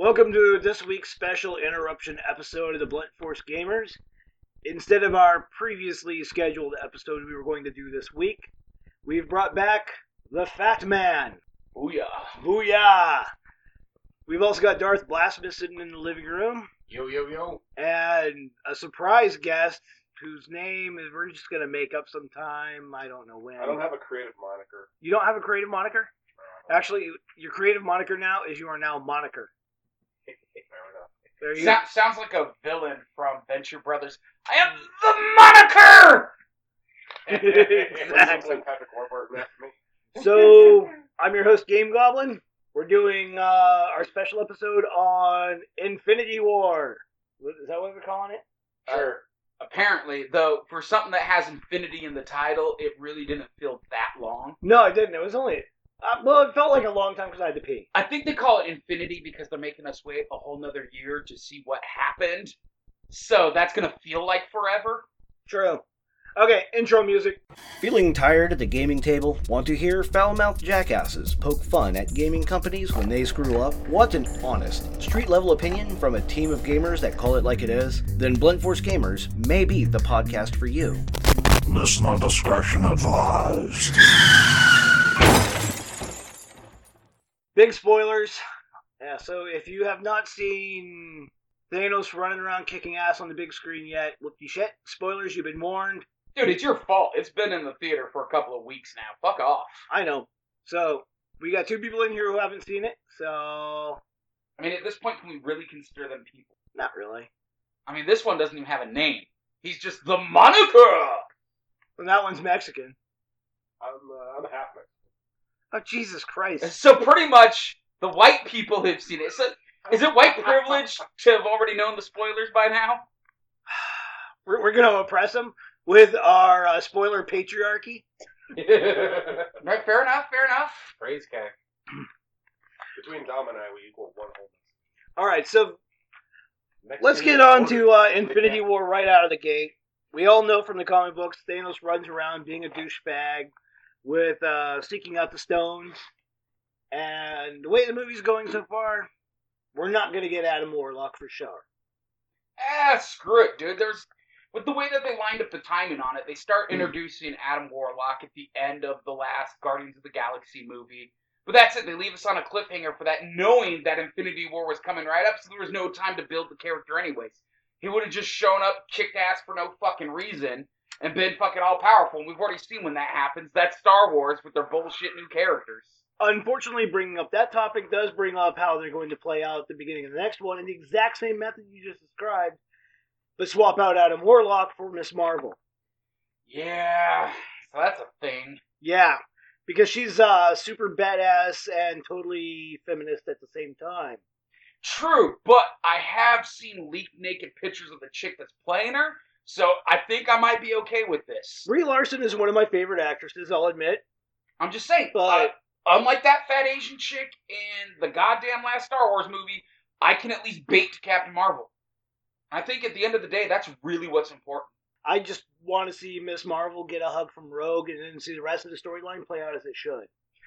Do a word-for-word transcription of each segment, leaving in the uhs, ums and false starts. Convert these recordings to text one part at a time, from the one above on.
Welcome to this week's special interruption episode of the Blunt Force Gamers. Instead of our previously scheduled episode we were going to do this week, we've brought back the Fat Man. Booyah. Booyah! We've also got Darth Blasphemous sitting in the living room. Yo, yo, yo. And a surprise guest whose name is we're just going to make up sometime. I don't know when. I don't have a creative moniker. You don't have a creative moniker? Actually, your creative moniker now is you are now Moniker. There you so- sounds like a villain from Venture Brothers. I am the Moniker! Exactly. Like Patrick Warburton after me. So, I'm your host, Game Goblin. We're doing uh, our special episode on Infinity War. Is that what we're calling it? Sure. Uh, apparently, though, for something that has infinity in the title, it really didn't feel that long. No, it didn't. It was only... Uh, well, it felt like a long time because I had to pee. I think they call it infinity because they're making us wait a whole nother year to see what happened. So that's going to feel like forever. True. Okay, intro music. Feeling tired at the gaming table? Want to hear foul-mouthed jackasses poke fun at gaming companies when they screw up? Want an honest, street-level opinion from a team of gamers that call it like it is? Then Blunt Force Gamers may be the podcast for you. Listener discretion advised. Big spoilers. Yeah, so if you have not seen Thanos running around kicking ass on the big screen yet, whoopty shit. Spoilers, you've been warned. Dude, it's your fault. It's been in the theater for a couple of weeks now. Fuck off. I know. So, we got two people in here who haven't seen it, so... I mean, at this point, can we really consider them people? Not really. I mean, this one doesn't even have a name. He's just the Moniker! And that one's Mexican. I'm, uh, I'm half Mexican. Oh, Jesus Christ. So pretty much, the white people have seen it. So, is it white privilege to have already known the spoilers by now? We're, we're going to oppress them with our uh, spoiler patriarchy. Right, fair enough, fair enough. Praise K. Between Dom and I, we equal one whole. Alright, so Mexican let's get on order. to uh, Infinity War right out of the gate. We all know from the comic books, Thanos runs around being a douchebag with uh, seeking out the stones. And the way the movie's going so far, we're not going to get Adam Warlock for sure. Ah, screw it, dude. There's with the way that they lined up the timing on it, they start introducing Adam Warlock at the end of the last Guardians of the Galaxy movie. But that's it. They leave us on a cliffhanger for that, knowing that Infinity War was coming right up, so there was no time to build the character anyways. He would have just shown up, kicked ass for no fucking reason, and been fucking all-powerful. And we've already seen when that happens. That's Star Wars with their bullshit new characters. Unfortunately, bringing up that topic does bring up how they're going to play out at the beginning of the next one in the exact same method you just described, but swap out Adam Warlock for Miss Marvel. Yeah, so that's a thing. Yeah, because she's uh, super badass and totally feminist at the same time. True, but I have seen leaked naked pictures of the chick that's playing her, so I think I might be okay with this. Brie Larson is one of my favorite actresses, I'll admit. I'm just saying, But uh, unlike that fat Asian chick in the goddamn last Star Wars movie, I can at least bait to Captain Marvel. I think at the end of the day, that's really what's important. I just want to see Miss Marvel get a hug from Rogue and then see the rest of the storyline play out as it should.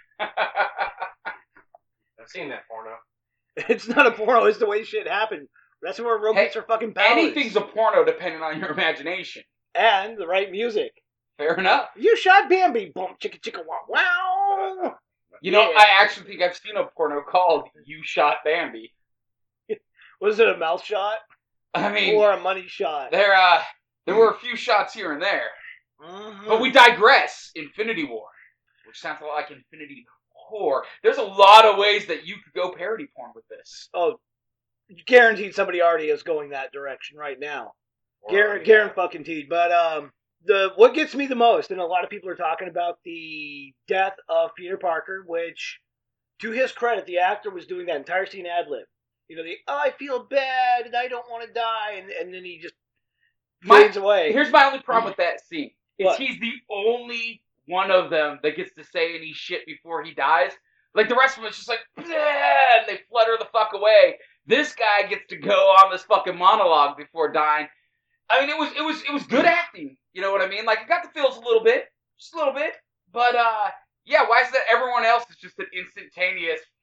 I've seen that porno. It's not a porno, it's the way shit happened. That's where Rogue Hey, gets her fucking powers. Anything's a porno depending on your imagination. And the right music. Fair enough. You shot Bambi! Boom, chicka chicka wow wow! You know, Yeah. I actually think I've seen a porno called You Shot Bambi. Was it a mouth shot? I mean, Or a money shot? there, uh, there were a few shots here and there. Mm-hmm. But we digress. Infinity War, which sounds a lot like Infinity Whore. There's a lot of ways that you could go parody porn with this. Oh, guaranteed somebody already is going that direction right now. Or Garen, already Garen have. fucking teed. But um, the what gets me the most, and a lot of people are talking about the death of Peter Parker, which, to his credit, the actor was doing that entire scene ad-lib. You know, the, oh, I feel bad, and I don't want to die, and, and then he just My- fades away. Here's my only problem with that scene. Is What? he's the only one of them that gets to say any shit before he dies. Like, the rest of them is just like, "Bleh," and they flutter the fuck away. This guy gets to go on this fucking monologue before dying. I mean, it was it was it was good acting. You know what I mean? Like, I got the feels a little bit, just a little bit. But uh, yeah, why is that everyone else is just an instantaneous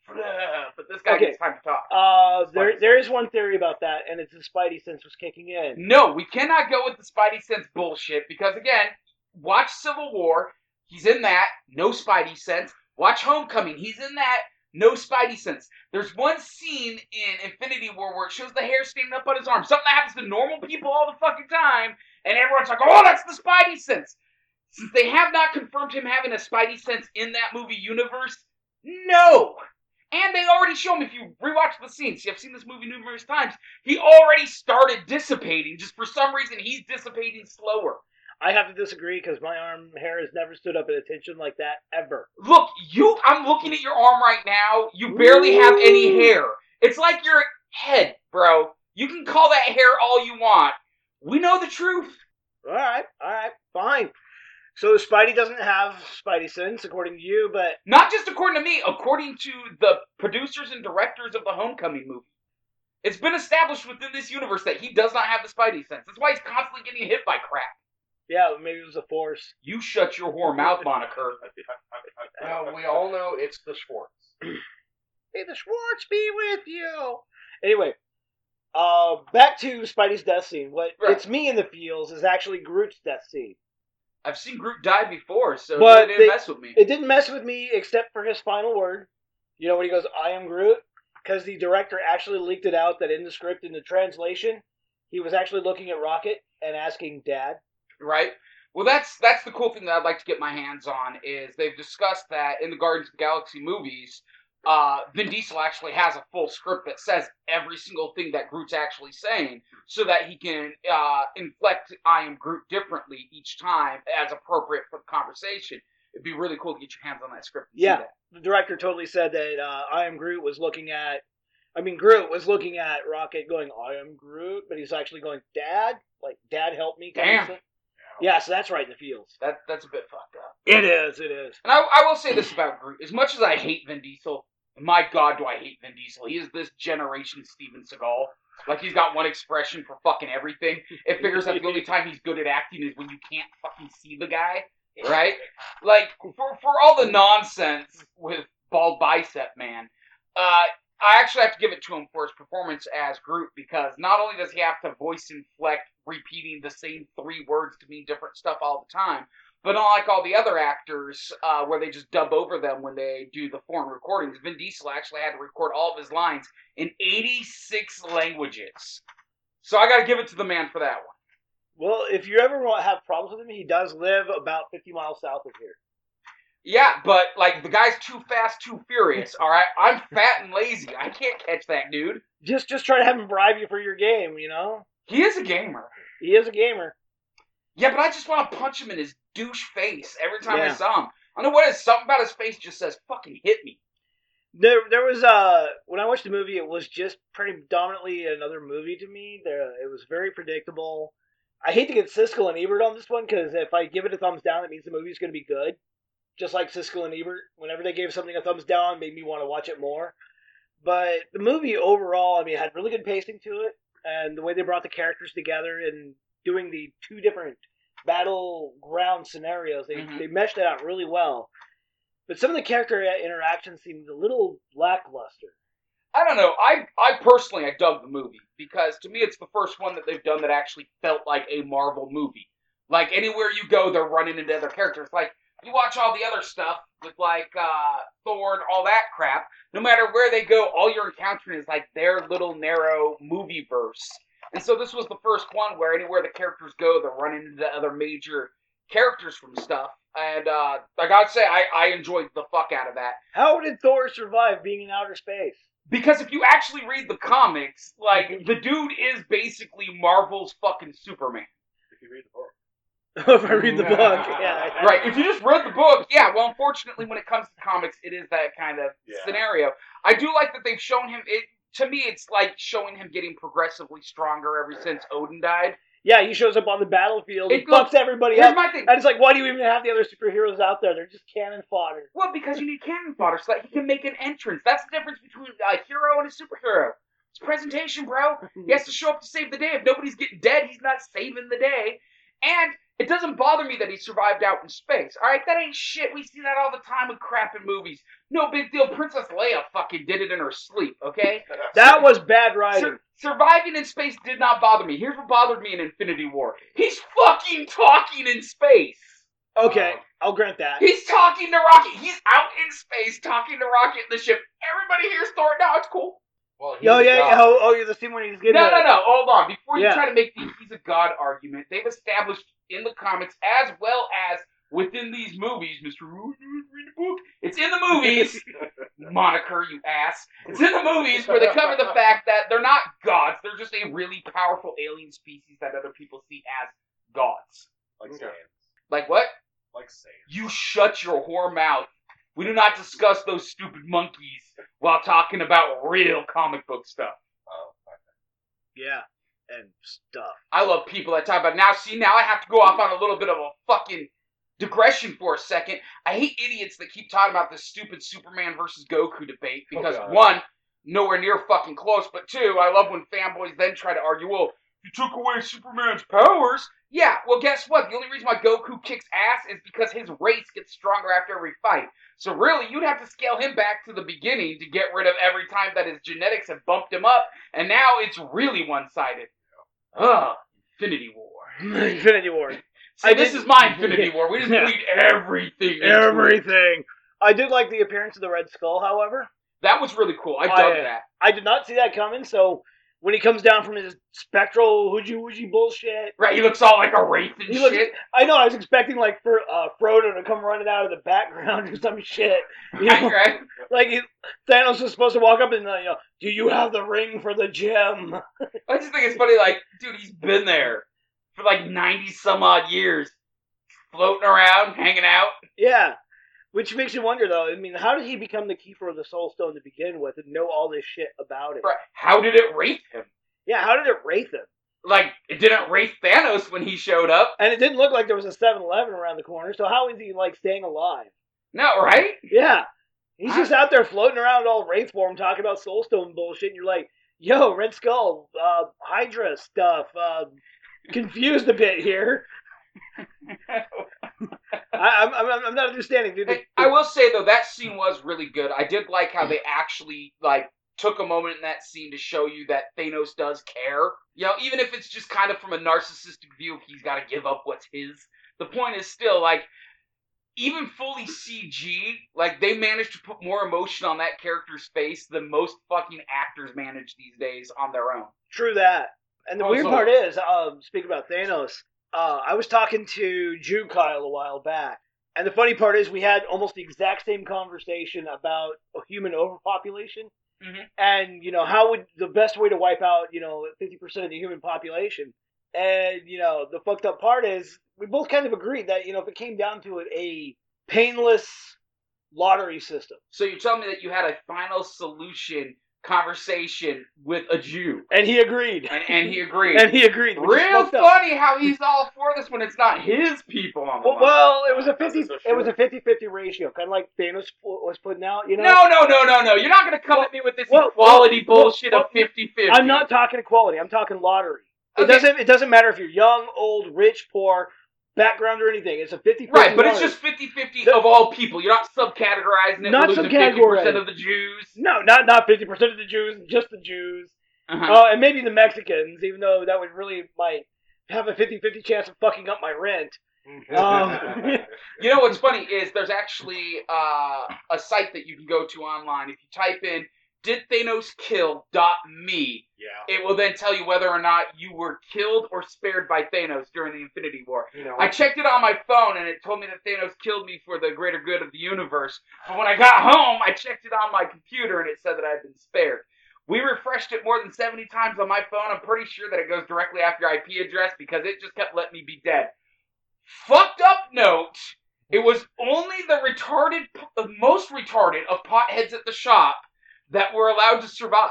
but this guy Okay. gets time to talk. Uh, there Spidey there sense. is one theory about that, and it's the Spidey sense was kicking in. No, we cannot go with the Spidey sense bullshit because, again, watch Civil War. He's in that. No Spidey sense. Watch Homecoming. He's in that. No Spidey sense. There's one scene in Infinity War where it shows the hair standing up on his arm. Something that happens to normal people all the fucking time, and everyone's like, oh, that's the Spidey sense. Since they have not confirmed him having a Spidey sense in that movie universe, no. And they already show him, if you rewatch the scenes, I've seen this movie numerous times, he already started dissipating. Just for some reason, he's dissipating slower. I have to disagree because my arm hair has never stood up at attention like that ever. Look, you, I'm looking at your arm right now. You barely have any hair. It's like your head, bro. You can call that hair all you want. We know the truth. All right, all right, fine. So Spidey doesn't have Spidey sense, according to you, but Not just according to me, according to the producers and directors of the Homecoming movie. It's been established within this universe that he does not have the Spidey sense. That's why he's constantly getting hit by crap. yeah, maybe it was the Force. You shut your whore mouth, Monica. Well, we all know it's the Schwartz. May the Schwartz be with you. Anyway, uh, back to Spidey's death scene. What Right. It's me in the feels is actually Groot's death scene. I've seen Groot die before, so But it didn't they- mess with me. It didn't mess with me except for his final word. You know when he goes, "I am Groot," because the director actually leaked it out that in the script, in the translation, he was actually looking at Rocket and asking Dad. Right? Well, that's that's the cool thing that I'd like to get my hands on is they've discussed that in the Guardians of the Galaxy movies, uh, Vin Diesel actually has a full script that says every single thing that Groot's actually saying so that he can uh, inflect I am Groot differently each time as appropriate for the conversation. It'd be really cool to get your hands on that script and Yeah. see that. The director totally said that uh, I am Groot was looking at, I mean, Groot was looking at Rocket going, "I am Groot," but he's actually going, "Dad, like, Dad, help me." kind of Damn. stuff. Yeah, so that's right in the feels. That That's a bit fucked up. It is, it is. And I, I will say this about Groot. As much as I hate Vin Diesel, my God, do I hate Vin Diesel. He is this generation Steven Seagal. Like, he's got one expression for fucking everything. It figures that the only time he's good at acting is when you can't fucking see the guy, right? Like, for, for all the nonsense with Bald Bicep Man, uh, I actually have to give it to him for his performance as Groot, because not only does he have to voice inflect repeating the same three words to mean different stuff all the time, but unlike all the other actors, uh, where they just dub over them when they do the foreign recordings, Vin Diesel actually had to record all of his lines in eighty-six languages. So I gotta give it to the man for that one. Well, if you ever want to have problems with him, he does live about fifty miles south of here. Yeah, but, like, the guy's too fast, too furious, alright? I'm fat and lazy. I can't catch that dude. Just just try to have him bribe you for your game, you know? He is a gamer. He is a gamer. Yeah, but I just want to punch him in his douche face every time I Yeah. saw him. I don't know what it is. Something about his face just says, fucking hit me. There, there was uh when I watched the movie, it was just predominantly another movie to me. There, it was very predictable. I hate to get Siskel and Ebert on this one because if I give it a thumbs down, it means the movie's going to be good. Just like Siskel and Ebert, whenever they gave something a thumbs down, it made me want to watch it more. But the movie overall, I mean, it had really good pacing to it, and the way they brought the characters together and doing the two different battleground scenarios, they Mhm. they meshed it out really well. But some of the character interactions seemed a little lackluster. I don't know. I I personally, I dug the movie because to me it's the first one that they've done that actually felt like a Marvel movie. Like anywhere you go, they're running into other characters. Like you watch all the other stuff with like uh, Thor and all that crap. No matter where they go, all you're encountering is like their little narrow movie verse. And so this was the first one where anywhere the characters go, they're running into other major characters from stuff. And uh, I gotta say, I, I enjoyed the fuck out of that. How did Thor survive being in outer space? Because if you actually read the comics, like, the dude is basically Marvel's fucking Superman. If you read the book. If I read the book, yeah. Right, if you just read the book, yeah, well, unfortunately, when it comes to comics, it is that kind of Yeah. scenario. I do like that they've shown him, it. To me, it's like showing him getting progressively stronger ever since Odin died. Yeah, he shows up on the battlefield, he It goes- fucks everybody Here's up, my thing. and it's like, why do you even have the other superheroes out there? They're just cannon fodder. Well, because you need cannon fodder so that he can make an entrance. That's the difference between a hero and a superhero. It's presentation, bro. He has to show up to save the day. If nobody's getting dead, he's not saving the day. And It doesn't bother me that he survived out in space. All right, that ain't shit. We see that all the time with crap in movies. No big deal. Princess Leia fucking did it in her sleep, okay? That was bad writing. Sur- surviving in space did not bother me. Here's what bothered me in Infinity War. He's fucking talking in space. Okay, Um, I'll grant that. He's talking to Rocket. He's out in space talking to Rocket in the ship. Everybody here's Thor. No, it's cool. Well, he's Oh, a yeah, god. yeah. Oh, oh, you're the scene when he's getting No, the- no, no. Hold on. Before you Yeah. try to make the he's a god argument, they've established in the comics as well as within these movies, Mister Read the book. It's in the movies. Moniker, you ass. It's in the movies where they cover the fact that they're not gods. They're just a really powerful alien species that other people see as gods. Like Okay. Saiyans. Like what? Like Saiyans. You shut your whore mouth. We do not discuss those stupid monkeys while talking about real comic book stuff. Oh, okay. Yeah, and stuff. I love people that talk about now. See, now I have to go off on a little bit of a fucking digression for a second. I hate idiots that keep talking about this stupid Superman versus Goku debate because Oh, God. one, nowhere near fucking close, but two, I love when fanboys then try to argue, well, you took away Superman's powers. Yeah, well, guess what? The only reason why Goku kicks ass is because his race gets stronger after every fight. So really, you'd have to scale him back to the beginning to get rid of every time that his genetics have bumped him up, and now it's really one-sided. Ugh, Infinity War. Infinity War. See, I this did- is my Infinity War. We just Yeah. bleed everything. into it. Everything. I did like the appearance of the Red Skull, however. That was really cool. I I, dug uh, that. I did not see that coming, so when he comes down from his spectral hooji wooji bullshit, Right, he looks all like a wraith and he looks, shit. I know, I was expecting like for uh, Frodo to come running out of the background or some shit. You know, Right? like he, Thanos was supposed to walk up and uh, you know, do you have the ring for the gem? I just think it's funny, like, dude, he's been there for like ninety some odd years. Floating around, hanging out. Yeah. Which makes you wonder, though. I mean, how did he become the keeper of the Soul Stone to begin with and know all this shit about it? Right. How did it wraith him? Yeah, how did it wraith him? Like, it didn't wraith Thanos when he showed up. And it didn't look like there was a seven eleven around the corner, so how is he, like, staying alive? No, right? Yeah. He's I- just out there floating around all wraith form talking about Soul Stone bullshit, and you're like, yo, Red Skull, uh, Hydra stuff, uh, confused a bit here. I, I'm, I'm, I'm not understanding, dude. Hey, I will say though that scene was really good. I did like how they actually like took a moment in that scene to show you that Thanos does care. You know, even if it's just kind of from a narcissistic view, he's got to give up what's his. The point is still like, even fully C G, like they managed to put more emotion on that character's face than most fucking actors manage these days on their own. True that. And the weird Also- part is, um, speaking about Thanos, uh, I was talking to Jew Kyle a while back, and the funny part is we had almost the exact same conversation about a human overpopulation, Mhm. and you know how would the best way to wipe out you know fifty percent of the human population, and you know the fucked up part is we both kind of agreed that you know if it came down to it, a painless lottery system, So you're telling me that you had a final solution conversation with a Jew, and he agreed, and, and he agreed. and he agreed. which is Real fucked up. funny how he's all for this when it's not his people on the Well, line. well, it was a That's fifty. so It was true. a fifty-fifty ratio, kind of like Thanos was putting out. You know, No, no, no, no, no. You're not going to come Well, at me with this well, equality well, bullshit well, of fifty-fifty. I'm not talking equality. I'm talking lottery. It Okay. doesn't. It doesn't matter if you're young, old, rich, poor, background, or anything. It's a fifty-fifty. Right, but it's lottery. just fifty-fifty The- of all people. You're not subcategorizing it. Not We're losing fifty percent subcategorizing. of the Jews. no, not not fifty percent of the Jews, just the Jews. Uh-huh. Uh, and maybe the Mexicans, even though that would really might have a fifty-fifty chance of fucking up my rent. Um, You know what's funny is there's actually uh, a site that you can go to online. If you type in "Did Thanos kill dot me," yeah. it will then tell you whether or not you were killed or spared by Thanos during the Infinity War. You know, I checked it on my phone, and it told me that Thanos killed me for the greater good of the universe. But when I got home, I checked it on my computer, and it said that I had been spared. We refreshed it more than seventy times on my phone. I'm pretty sure that it goes directly after your I P address because it just kept letting me be dead. Fucked up note, it was only the retarded, the most retarded of potheads at the shop that were allowed to survive.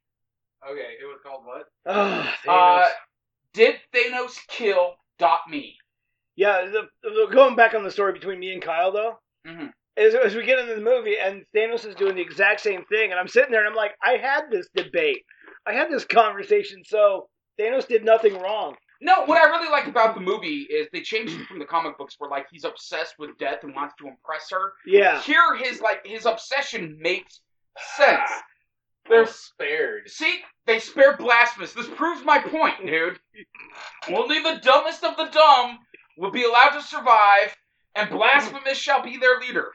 Okay, it was called what? Oh, Thanos. Uh, did Thanos kill dot me? yeah, the, the, going back on the story between me and Kyle though. Mhm. As, as we get into the movie, and Thanos is doing the exact same thing, and I'm sitting there and I'm like, I had this debate. I had this conversation, so Thanos did nothing wrong. No, what I really like about the movie is they changed it from the comic books where, like, he's obsessed with death and wants to impress her. Yeah. Here, his, like, his obsession makes sense. Ah, They're I'm spared. See, they spared Blasphemous. This proves my point, dude. Only the dumbest of the dumb will be allowed to survive, and Blasphemous shall be their leader.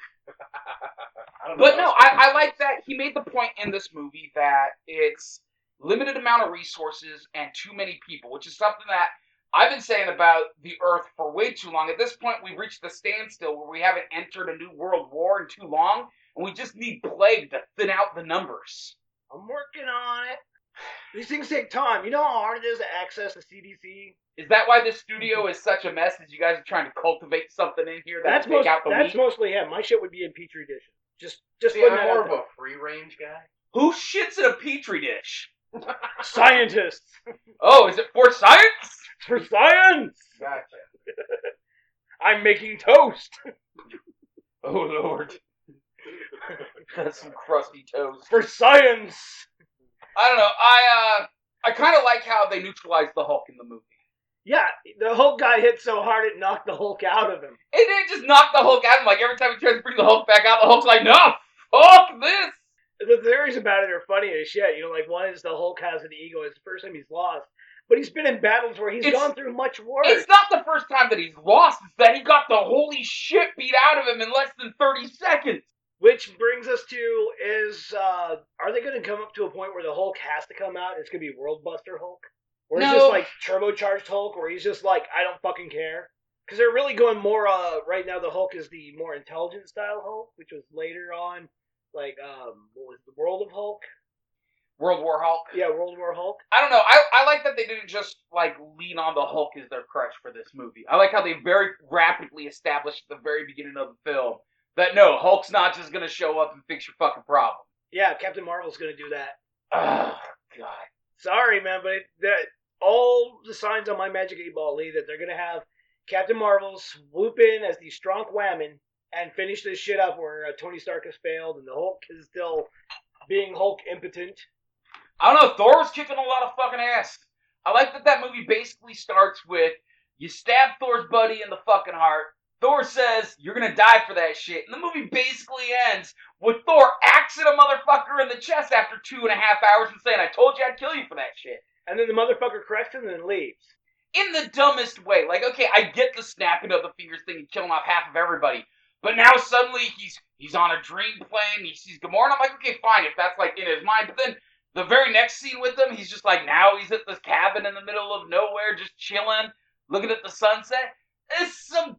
I don't know. But no, I, I like that he made the point in this movie that it's limited amount of resources and too many people, which is something that I've been saying about the Earth for way too long. At this point, we've reached the standstill where we haven't entered a new world war in too long, and we just need plague to thin out the numbers. I'm working on it. These things take time. You know how hard it is to access the C D C? Is that why this studio is such a mess? Is you guys are trying to cultivate something in here That's, that'll most, take out the that's wheat? mostly him. My shit would be in Petri dishes. Just, just See, putting I'm that more out of a free range guy. Who shits in a petri dish? there. Scientists. Oh, is it for science? For science! Gotcha. I'm making toast. Oh, Lord. That's some crusty toast. For science! I don't know. I, uh, I kind of like how they neutralized the Hulk in the movie. Yeah, the Hulk got hit so hard it knocked the Hulk out of him. It didn't just knock the Hulk out. Like, every time he tries to bring the Hulk back out, the Hulk's like, no, fuck this. The theories about it are funny as shit. You know, like, one is the Hulk has an ego. It's the first time he's lost. But he's been in battles where he's It's- gone through much worse. It's not the first time that he's lost. It's that he got the holy shit beat out of him in less than thirty seconds. Which brings us to, is, uh, are they going to come up to a point where the Hulk has to come out? It's going to be World Buster Hulk? Or is No. this like turbocharged Hulk, where he's just like, I don't fucking care? Because they're really going more, uh, right now the Hulk is the more intelligent style Hulk, which was later on, like, um, what was it, the World of Hulk? World War Hulk. Yeah, World War Hulk. I don't know. I, I like that they didn't just, like, lean on the Hulk as their crutch for this movie. I like how they very rapidly established at the very beginning of the film that, no, Hulk's not just going to show up and fix your fucking problem. Yeah, Captain Marvel's going to do that. Oh, God. Sorry, man, but it, that, all the signs on my Magic eight Ball lead that they're going to have Captain Marvel swoop in as the strong whammon and finish this shit up where uh, Tony Stark has failed and the Hulk is still being Hulk impotent. I don't know. Thor was kicking a lot of fucking ass. I like that that movie basically starts with you stab Thor's buddy in the fucking heart. Thor says, you're gonna die for that shit. And the movie basically ends with Thor axing a motherfucker in the chest after two and a half hours and saying, I told you I'd kill you for that shit. And then the motherfucker corrects him and then leaves. In the dumbest way. Like, okay, I get the snapping of the fingers thing and killing off half of everybody. But now suddenly he's he's on a dream plane, he sees Gamora, and I'm like, okay, fine, if that's like in his mind. But then the very next scene with him, he's just like, now he's at this cabin in the middle of nowhere, just chilling, looking at the sunset. It's some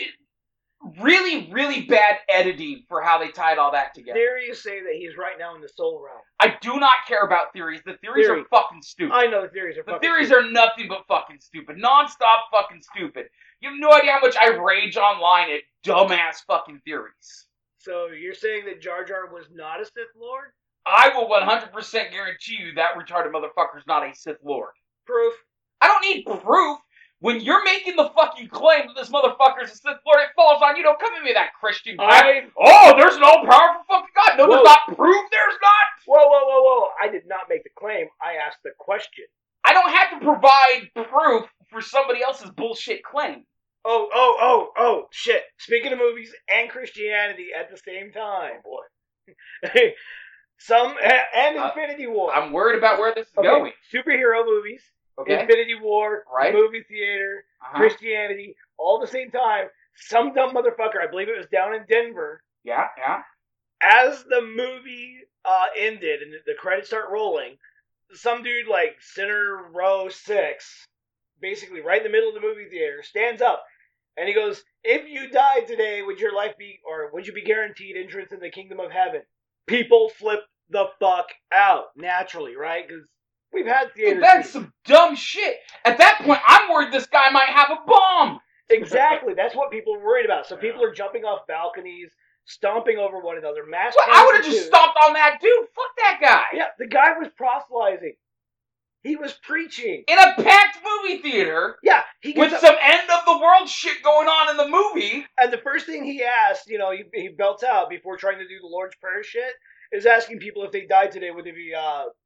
really, really bad editing for how they tied all that together. Theories say that he's right now in the soul realm. I do not care about theories. The theories Theory. are fucking stupid. I know the theories are The fucking theories stupid. are nothing but fucking stupid. Non-stop fucking stupid. You have no idea how much I rage online at dumbass fucking theories. So you're saying that Jar Jar was not a Sith Lord? I will one hundred percent guarantee you that retarded motherfucker's not a Sith Lord. Proof. I don't need proof. When you're making the fucking claim that this motherfucker's a Sith Lord, it falls on you. Don't come at me with that Christian crap. I... Oh, there's an all-powerful fucking God. No, Whoa. there's not proof. There's not. Whoa, whoa, whoa, whoa. I did not make the claim. I asked the question. I don't have to provide proof for somebody else's bullshit claim. Oh, oh, oh, oh, shit. Speaking of movies and Christianity at the same time. Oh boy. Some, and Uh, Infinity War. I'm worried about where this is Okay, going. superhero movies, Okay? Infinity War, Right. movie theater, Uh-huh. Christianity, all at the same time. Some dumb motherfucker, I believe it was down in Denver, Yeah, yeah. as the movie uh, ended and the credits start rolling, some dude like center row six, basically right in the middle of the movie theater, stands up and he goes, "If you died today, would your life be, or would you be guaranteed entrance in the kingdom of heaven?" People flip the fuck out naturally, right? Because we've had theater. Dude, that's seats. some dumb shit. At that point, I'm worried this guy might have a bomb. Exactly. That's what people are worried about. So people are jumping off balconies, stomping over one another. Mass Well, I would have panic just ensues. stomped on that dude. Fuck that guy. Yeah, the guy was proselytizing. He was preaching. In a packed movie theater Yeah, he gets with up, some end of the world shit going on in the movie. and the first thing he asked, you know, he, he belts out before trying to do the Lord's Prayer shit, is asking people if they died today, would they be uh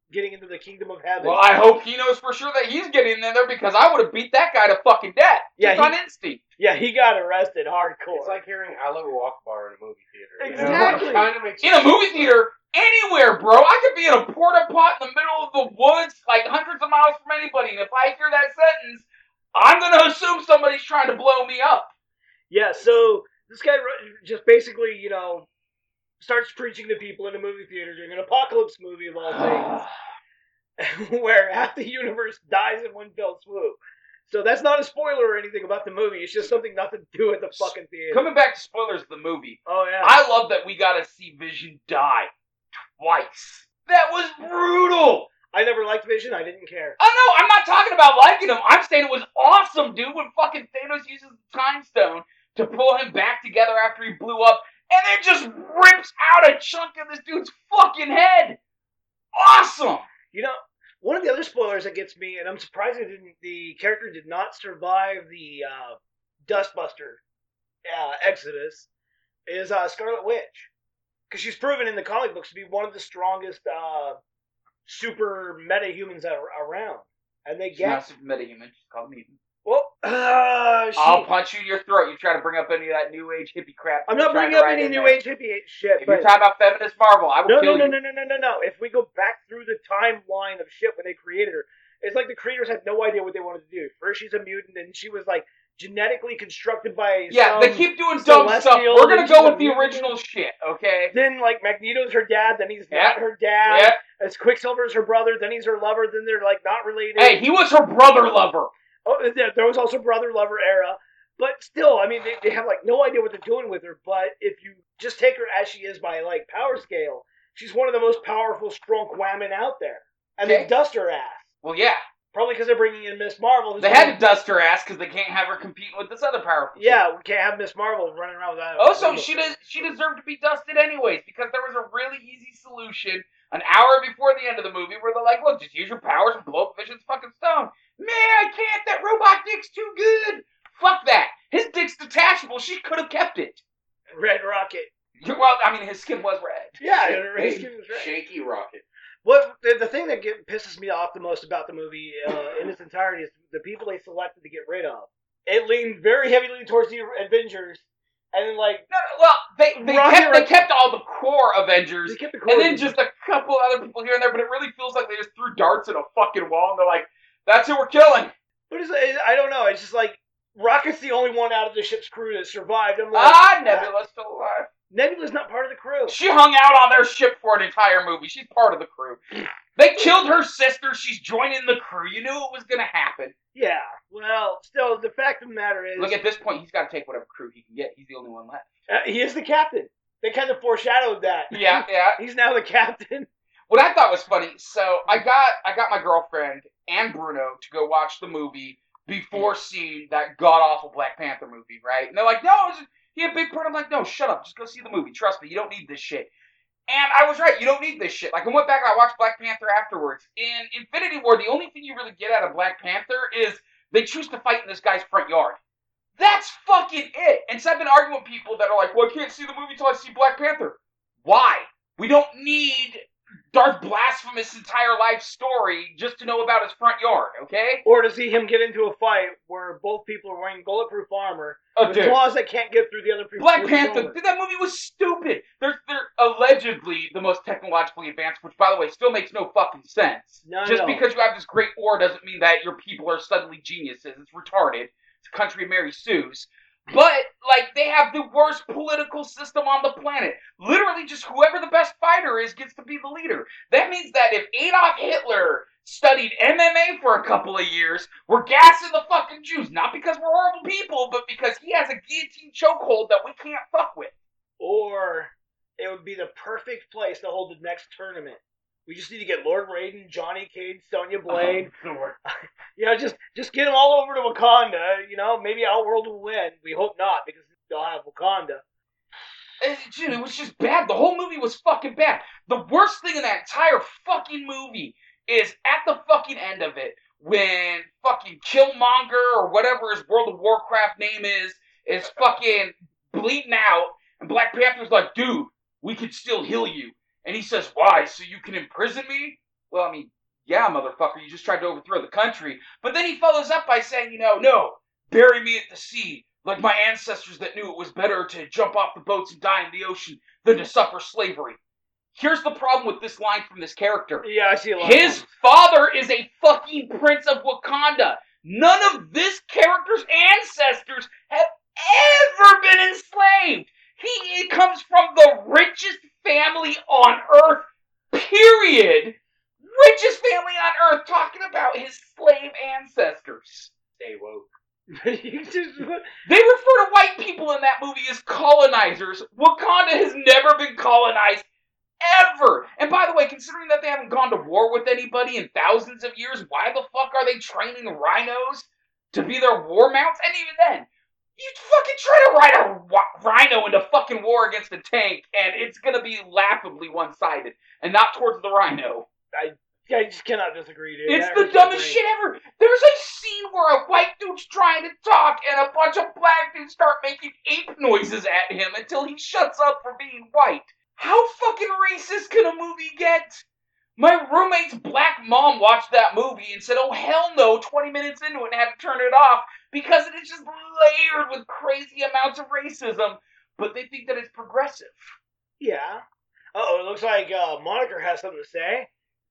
getting into the kingdom of heaven. Well, I hope he knows for sure that he's getting in there because I would have beat that guy to fucking death. Yeah, just he- on instinct. Yeah, he got arrested hardcore. It's like hearing Allahu Akbar in a movie theater. You know? Exactly. It kind of makes In a movie theater, anywhere, bro. I could be in a porta pot in the middle of the woods, like hundreds of miles from anybody, and if I hear that sentence, I'm gonna assume somebody's trying to blow me up. Yeah, so this guy just basically, you know, starts preaching to people in a movie theater during an apocalypse movie of all things, where half the universe dies in one fell swoop. So that's not a spoiler or anything about the movie. It's just something nothing to do with the fucking theater. Coming back to spoilers of the movie, Oh yeah. I love that we got to see Vision die twice. That was brutal. I never liked Vision. I didn't care. Oh no, I'm not talking about liking him. I'm saying it was awesome, dude, when fucking Thanos uses the Time Stone to pull him back together after he blew up, and then just rips out a chunk of this dude's fucking head. Awesome. You know, one of the other spoilers that gets me, and I'm surprised it didn't, the character did not survive the uh, Dustbuster uh, Exodus, is uh, Scarlet Witch. Because she's proven in the comic books to be one of the strongest uh, super meta-humans that are around. And they She's not get... super metahuman. She's called mutant. Well, uh, she, I'll punch you in your throat. You try to bring up any of that new age hippie crap. I'm you're not trying bringing to up write any in new there. age hippie shit, If but... you're talking about feminist Marvel, I will No, kill no, no, you. no, no, no, no, no. If we go back through the timeline of shit when they created her, it's like the creators had no idea what they wanted to do. First, she's a mutant, and she was like genetically constructed by Yeah, some, they keep doing dumb stuff. celestial We're gonna that go she's a with the mutant. original shit, okay? Then like Magneto's her dad, then he's Yeah. not her dad. Yeah. As Quicksilver's her brother, then he's her lover. Then they're like not related. Hey, he was her brother lover. Oh, yeah, there was also brother lover era. But still, I mean, they, they have like no idea what they're doing with her. But if you just take her as she is by like power scale, she's one of the most powerful, strong women out there. And Okay. they dust her ass. Well, yeah. Probably because they're bringing in Miss Marvel. who's They gonna- had to dust her ass because they can't have her competing with this other powerful chick. Yeah, we can't have Miss Marvel running around with that. Also, she does, she deserved to be dusted anyways because there was a really easy solution an hour before the end of the movie where they're like, look, just use your powers and blow up Vision's fucking stone. Man, I can't. That robot dick's too good. Fuck that. His dick's detachable. She could have kept it. Red Rocket. Well, I mean, his skin was red. Yeah, Shake- her race skin was red. Shaky Rocket. What the, the thing that get, pisses me off the most about the movie uh, in its entirety is the people they selected to get rid of. It leaned very heavily towards the Avengers, and then like No, no, well, they they Rocket kept they Raccoon- kept all the core Avengers, they kept the and core then of just a couple other people here and there. But it really feels like they just threw darts at a fucking wall, and they're like, "That's who we're killing." But it's, it, I don't know. It's just like Rocket's the only one out of the ship's crew that survived. I'm like, Ah, Nebula's still alive. Nebula's not part of the crew. She hung out on their ship for an entire movie. She's part of the crew. They killed her sister. She's joining the crew. You knew it was gonna happen. Yeah. Well, still, the fact of the matter is, Look, at this point, he's got to take whatever crew he can get. He's the only one left. uh, he is the captain. They kind of foreshadowed that. Yeah, yeah. He's now the captain. What I thought was funny, so I got I got my girlfriend and Bruno to go watch the movie before seeing that god-awful Black Panther movie, right? And they're like, no, it's he a big part. I'm like, no, shut up. Just go see the movie. Trust me, you don't need this shit. And I was right. You don't need this shit. Like, I went back and I watched Black Panther afterwards. In Infinity War, the only thing you really get out of Black Panther is they choose to fight in this guy's front yard. That's fucking it. And so I've been arguing with people that are like, well, I can't see the movie until I see Black Panther. Why? We don't need Darth Blasphemous' entire life story just to know about his front yard, okay? Or to see him get into a fight where both people are wearing bulletproof armor Oh, with dude. claws that can't get through the other people's Black armor. Panther, dude, that movie was stupid. They're, they're allegedly the most technologically advanced, which, by the way, still makes no fucking sense. No, Just no. because you have this great war doesn't mean that your people are suddenly geniuses. It's retarded. It's a country of Mary Sue's. But, like, they have the worst political system on the planet. Literally, just whoever the best fighter is gets to be the leader. That means that if Adolf Hitler studied M M A for a couple of years, we're gassing the fucking Jews. Not because we're horrible people, but because he has a guillotine chokehold that we can't fuck with. Or it would be the perfect place to hold the next tournament. We just need to get Lord Raiden, Johnny Cage, Sonya Blade. Oh, Lord. You know, just just get them all over to Wakanda. You know, maybe Outworld will win. We hope not, because they'll have Wakanda. Uh, Dude, it was just bad. The whole movie was fucking bad. The worst thing in that entire fucking movie is at the fucking end of it, when fucking Killmonger, or whatever his World of Warcraft name is, is fucking bleeding out, and Black Panther's like, dude, we could still heal you. And he says, why? So you can imprison me? well, I mean, yeah, motherfucker, you just tried to overthrow the country. But then he follows up by saying, you know, no, bury me at the sea, like my ancestors that knew it was better to jump off the boats and die in the ocean than to suffer slavery. Here's the problem with this line from this character. Yeah, I see a lot His of father is a fucking prince of Wakanda. None of this character's ancestors have ever been enslaved. He comes from the richest family on earth, period. Richest family on earth, talking about his slave ancestors. Stay woke. You just- They refer to white people in that movie as colonizers. Wakanda has never been colonized, ever. And by the way, considering that they haven't gone to war with anybody in thousands of years, why the fuck are they training rhinos to be their war mounts? And even then, you fucking try to ride a wa- rhino into fucking war against a tank, and it's gonna be laughably one-sided, and not towards the rhino. I, I just cannot disagree, dude. It's That the hurts my dumbest brain. shit ever. There's a scene where a white dude's trying to talk, and a bunch of black dudes start making ape noises at him until he shuts up for being white. How fucking racist can a movie get? My roommate's black mom watched that movie and said, oh hell no, twenty minutes into it and had to turn it off because it is just layered with crazy amounts of racism, but they think that it's progressive. Yeah. Uh-oh, it looks like uh, Moniker has something to say.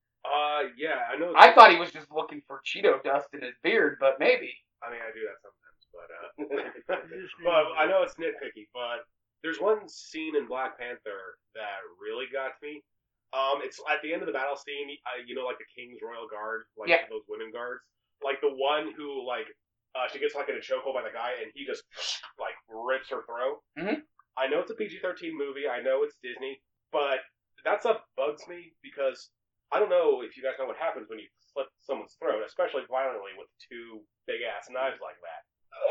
Uh, yeah, I know. I thought he was just looking for Cheeto dust in his beard, but maybe. I mean, I do that sometimes, but uh, but I know it's nitpicky. But there's one scene in Black Panther that really got to me. Um, it's at the end of the battle scene. Uh, you know, like the King's Royal Guard, like Yeah. those women guards, like the one who like uh, she gets like in a chokehold by the guy, and he just like rips her throat. Mhm. I know it's a P G thirteen movie. I know it's Disney, but that stuff bugs me because I don't know if you guys know what happens when you slit someone's throat, especially violently with two big ass knives like that.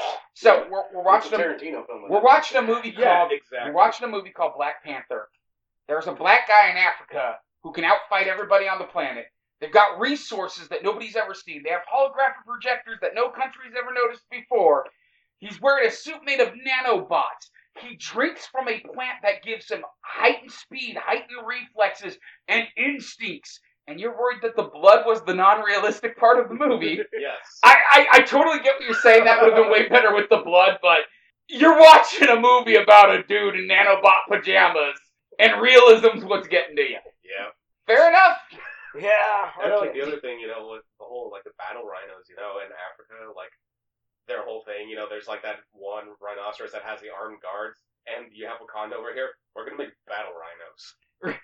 So we're, we're watching It's a a, Tarantino film. like we're that. watching a movie Yeah, called exactly. we're watching a movie called Black Panther. There's a black guy in Africa who can outfight everybody on the planet. They've got resources that nobody's ever seen. They have holographic projectors that no country's ever noticed before. He's wearing a suit made of nanobots. He drinks from a plant that gives him heightened speed, heightened reflexes, and instincts. And you're worried that the blood was the non-realistic part of the movie. Yes. I, I, I totally get what you're saying. That would have been way better with the blood, but you're watching a movie about a dude in nanobot pajamas, and realism's what's getting to you. Yeah. Fair enough. Yeah. I know, like okay. the other thing, you know, with the whole like the battle rhinos, you know, in Africa, like their whole thing, you know, there's like that one rhinoceros that has the armed guards, and you have Wakanda over here. We're gonna make battle rhinos.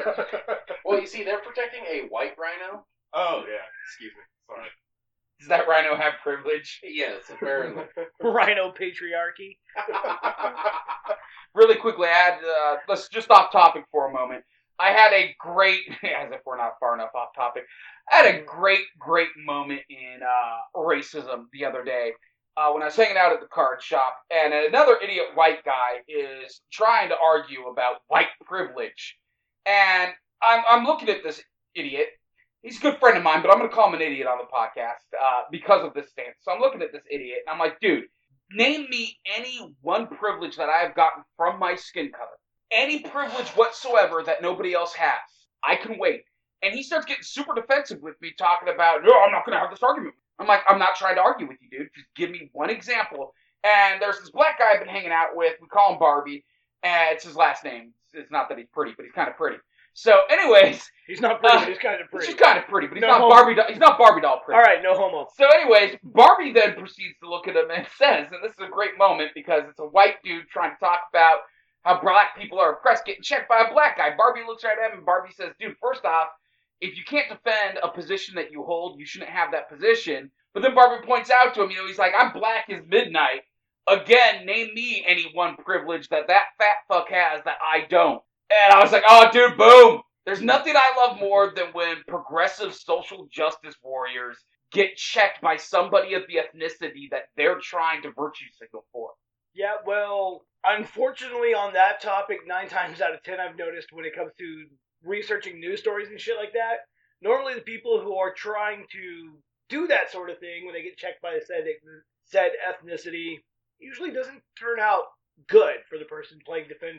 Well, you see, they're protecting a white rhino. Oh yeah, excuse me, sorry. Does that rhino have privilege? Yes, apparently. Rhino patriarchy. Really quickly, I had, uh, let's just off topic for a moment. I had a great, as if we're not far enough off topic, I had a great, great moment in uh, racism the other day uh, when I was hanging out at the card shop, and another idiot white guy is trying to argue about white privilege. And I'm, I'm looking at this idiot. He's a good friend of mine, but I'm going to call him an idiot on the podcast uh, because of this stance. So I'm looking at this idiot, and I'm like, dude, name me any one privilege that I have gotten from my skin color. Any privilege whatsoever that nobody else has. I can wait. And he starts getting super defensive with me, talking about, no, I'm not going to have this argument. I'm like, I'm not trying to argue with you, dude. Just give me one example. And there's this black guy I've been hanging out with. We call him Barbie. And it's his last name. It's not that he's pretty, but he's kind of pretty. So, anyways, He's not pretty, Uh, but he's kind of pretty. he's kind of pretty, but he's No not homo. Barbie. Doll, he's not Barbie doll pretty. All right, no homo. So, anyways, Barbie then proceeds to look at him and says, and this is a great moment because it's a white dude trying to talk about how black people are oppressed, getting checked by a black guy. Barbie looks right at him, and Barbie says, dude, first off, if you can't defend a position that you hold, you shouldn't have that position. But then Barbie points out to him, you know, he's like, I'm black as midnight. Again, name me any one privilege that that fat fuck has that I don't. And I was like, oh, dude, boom. There's nothing I love more than when progressive social justice warriors get checked by somebody of the ethnicity that they're trying to virtue signal for. Yeah, well, unfortunately on that topic, nine times out of ten I've noticed when it comes to researching news stories and shit like that, normally the people who are trying to do that sort of thing when they get checked by the said, said ethnicity usually doesn't turn out good for the person playing defender.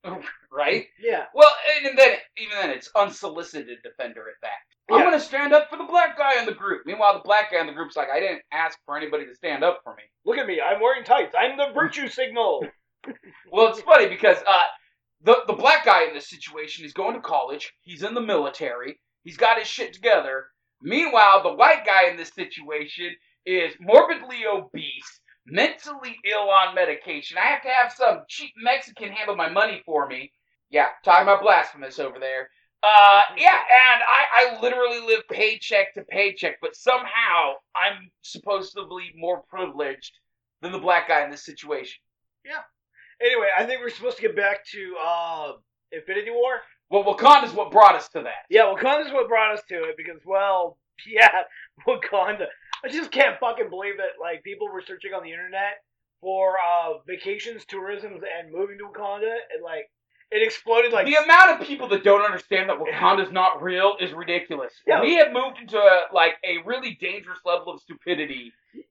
Right? Yeah. Well, and then, even then, it's unsolicited defender at that. I'm Yeah. gonna stand up for the black guy in the group. Meanwhile, the black guy in the group's like, I didn't ask for anybody to stand up for me. Look at me. I'm wearing tights. I'm the virtue signal. Well, it's funny because uh, the the black guy in this situation is going to college. He's in the military. He's got his shit together. Meanwhile, the white guy in this situation is morbidly obese, mentally ill on medication. I have to have some cheap Mexican handle my money for me. Yeah, talking about blasphemous over there. Uh, yeah, and I, I literally live paycheck to paycheck, but somehow I'm supposedly more privileged than the black guy in this situation. Anyway, I think we're supposed to get back to uh, Infinity War. Well, Wakanda's what brought us to that. Yeah, Wakanda's what brought us to it because, well, yeah, Wakanda. I just can't fucking believe that, like, people were searching on the internet for uh, vacations, tourism, and moving to Wakanda, and, like, it exploded, like... The amount of people that don't understand that Wakanda's not real is ridiculous. Yeah. We have moved into, a, like, a really dangerous level of stupidity.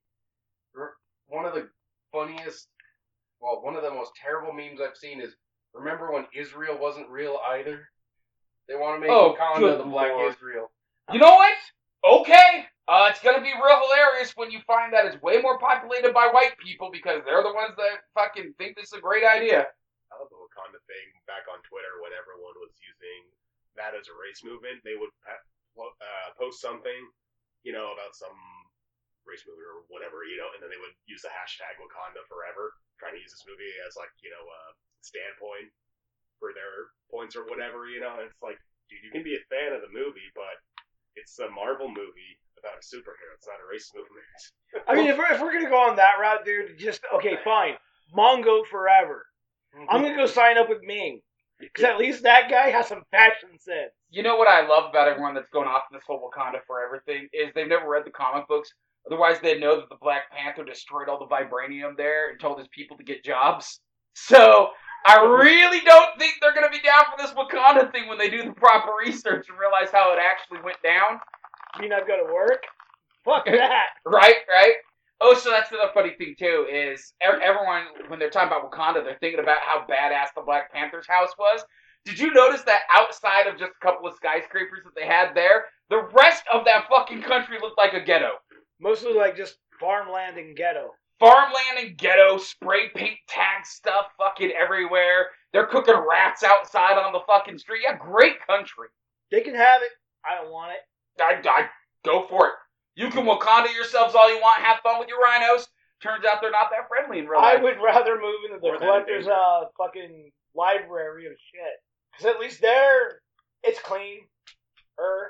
One of the funniest, well, one of the most terrible memes I've seen is, remember when Israel wasn't real either? They want to make Oh, Wakanda good the Black Lord. Israel. You know what? Okay. Uh, it's gonna be real hilarious when you find that it's way more populated by white people because they're the ones that fucking think this is a great idea. I love the Wakanda thing back on Twitter when everyone was using that as a race movement. They would uh, post something, you know, about some race movement or whatever, you know, and then they would use the hashtag Wakanda Forever, trying to use this movie as, like, you know, a standpoint for their points or whatever, you know. And it's like, dude, you can be a fan of the movie, but it's a Marvel movie about a superhero. It's not a race movement. I mean, if we're, if we're going to go on that route, dude, just, okay, fine. Mongo forever. I'm going to go sign up with Ming. Because at least that guy has some fashion sense. You know what I love about everyone that's going off in this whole Wakanda Forever thing is they've never read the comic books. Otherwise, they'd know that the Black Panther destroyed all the vibranium there and told his people to get jobs. So, I really don't think they're going to be down for this Wakanda thing when they do the proper research and realize how it actually went down. You not go to work? Fuck that. Right, right? Oh, so that's the other funny thing, too, is everyone, when they're talking about Wakanda, they're thinking about how badass the Black Panther's house was. Did you notice that outside of just a couple of skyscrapers that they had there, the rest of that fucking country looked like a ghetto? Mostly like just farmland and ghetto. Farmland and ghetto, spray paint tag stuff fucking everywhere. They're cooking rats outside on the fucking street. Yeah, great country. They can have it. I don't want it. I, I go for it. You can Wakanda yourselves all you want. Have fun with your rhinos. Turns out they're not that friendly in real I life. would rather move into the Or that collector's danger. uh fucking library of shit. Because at least there, it's clean. Er.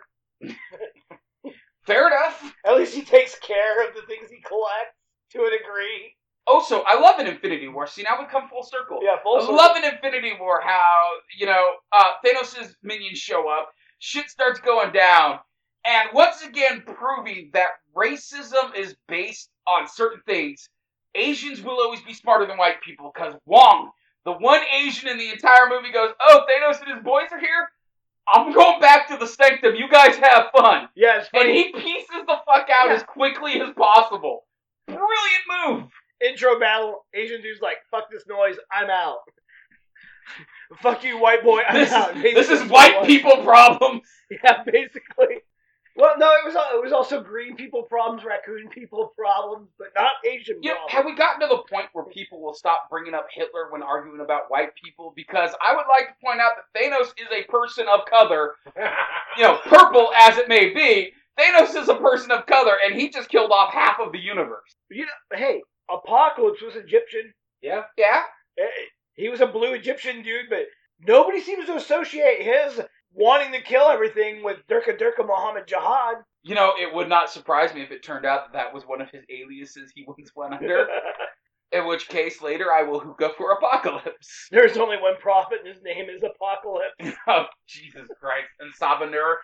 Fair enough. At least he takes care of the things he collects to a degree. Also, I love an Infinity War. See, now we come full circle. Yeah, full I circle. love in Infinity War how, you know, uh, Thanos' minions show up, shit starts going down, and once again proving that racism is based on certain things. Asians will always be smarter than white people, because Wong, the one Asian in the entire movie, goes, oh, Thanos and his boys are here? I'm going back to the sanctum. You guys have fun. Yeah, it's And funny. he pieces the fuck out Yeah. as quickly as possible. Brilliant move. Intro battle, Asian dude's like, fuck this noise, I'm out. Fuck you, white boy, I'm This out. is, this Basically is what white it was. people problems. Yeah, basically. Well, no, it was al- it was also green people problems, raccoon people problems, but not Asian You know, problems. have we gotten to the point where people will stop bringing up Hitler when arguing about white people? Because I would like to point out that Thanos is a person of color, you know, purple as it may be. Thanos is a person of color, and he just killed off half of the universe. You know, hey, Apocalypse was Egyptian. Yeah. Yeah? Eh, He was a blue Egyptian dude, but nobody seems to associate his wanting to kill everything with Durka Durka Muhammad Jihad. You know, it would not surprise me if it turned out that that was one of his aliases he once went under. In which case, later I will hook up for Apocalypse. There's only one prophet, and his name is Apocalypse. Oh, Jesus Christ. And Sabanur.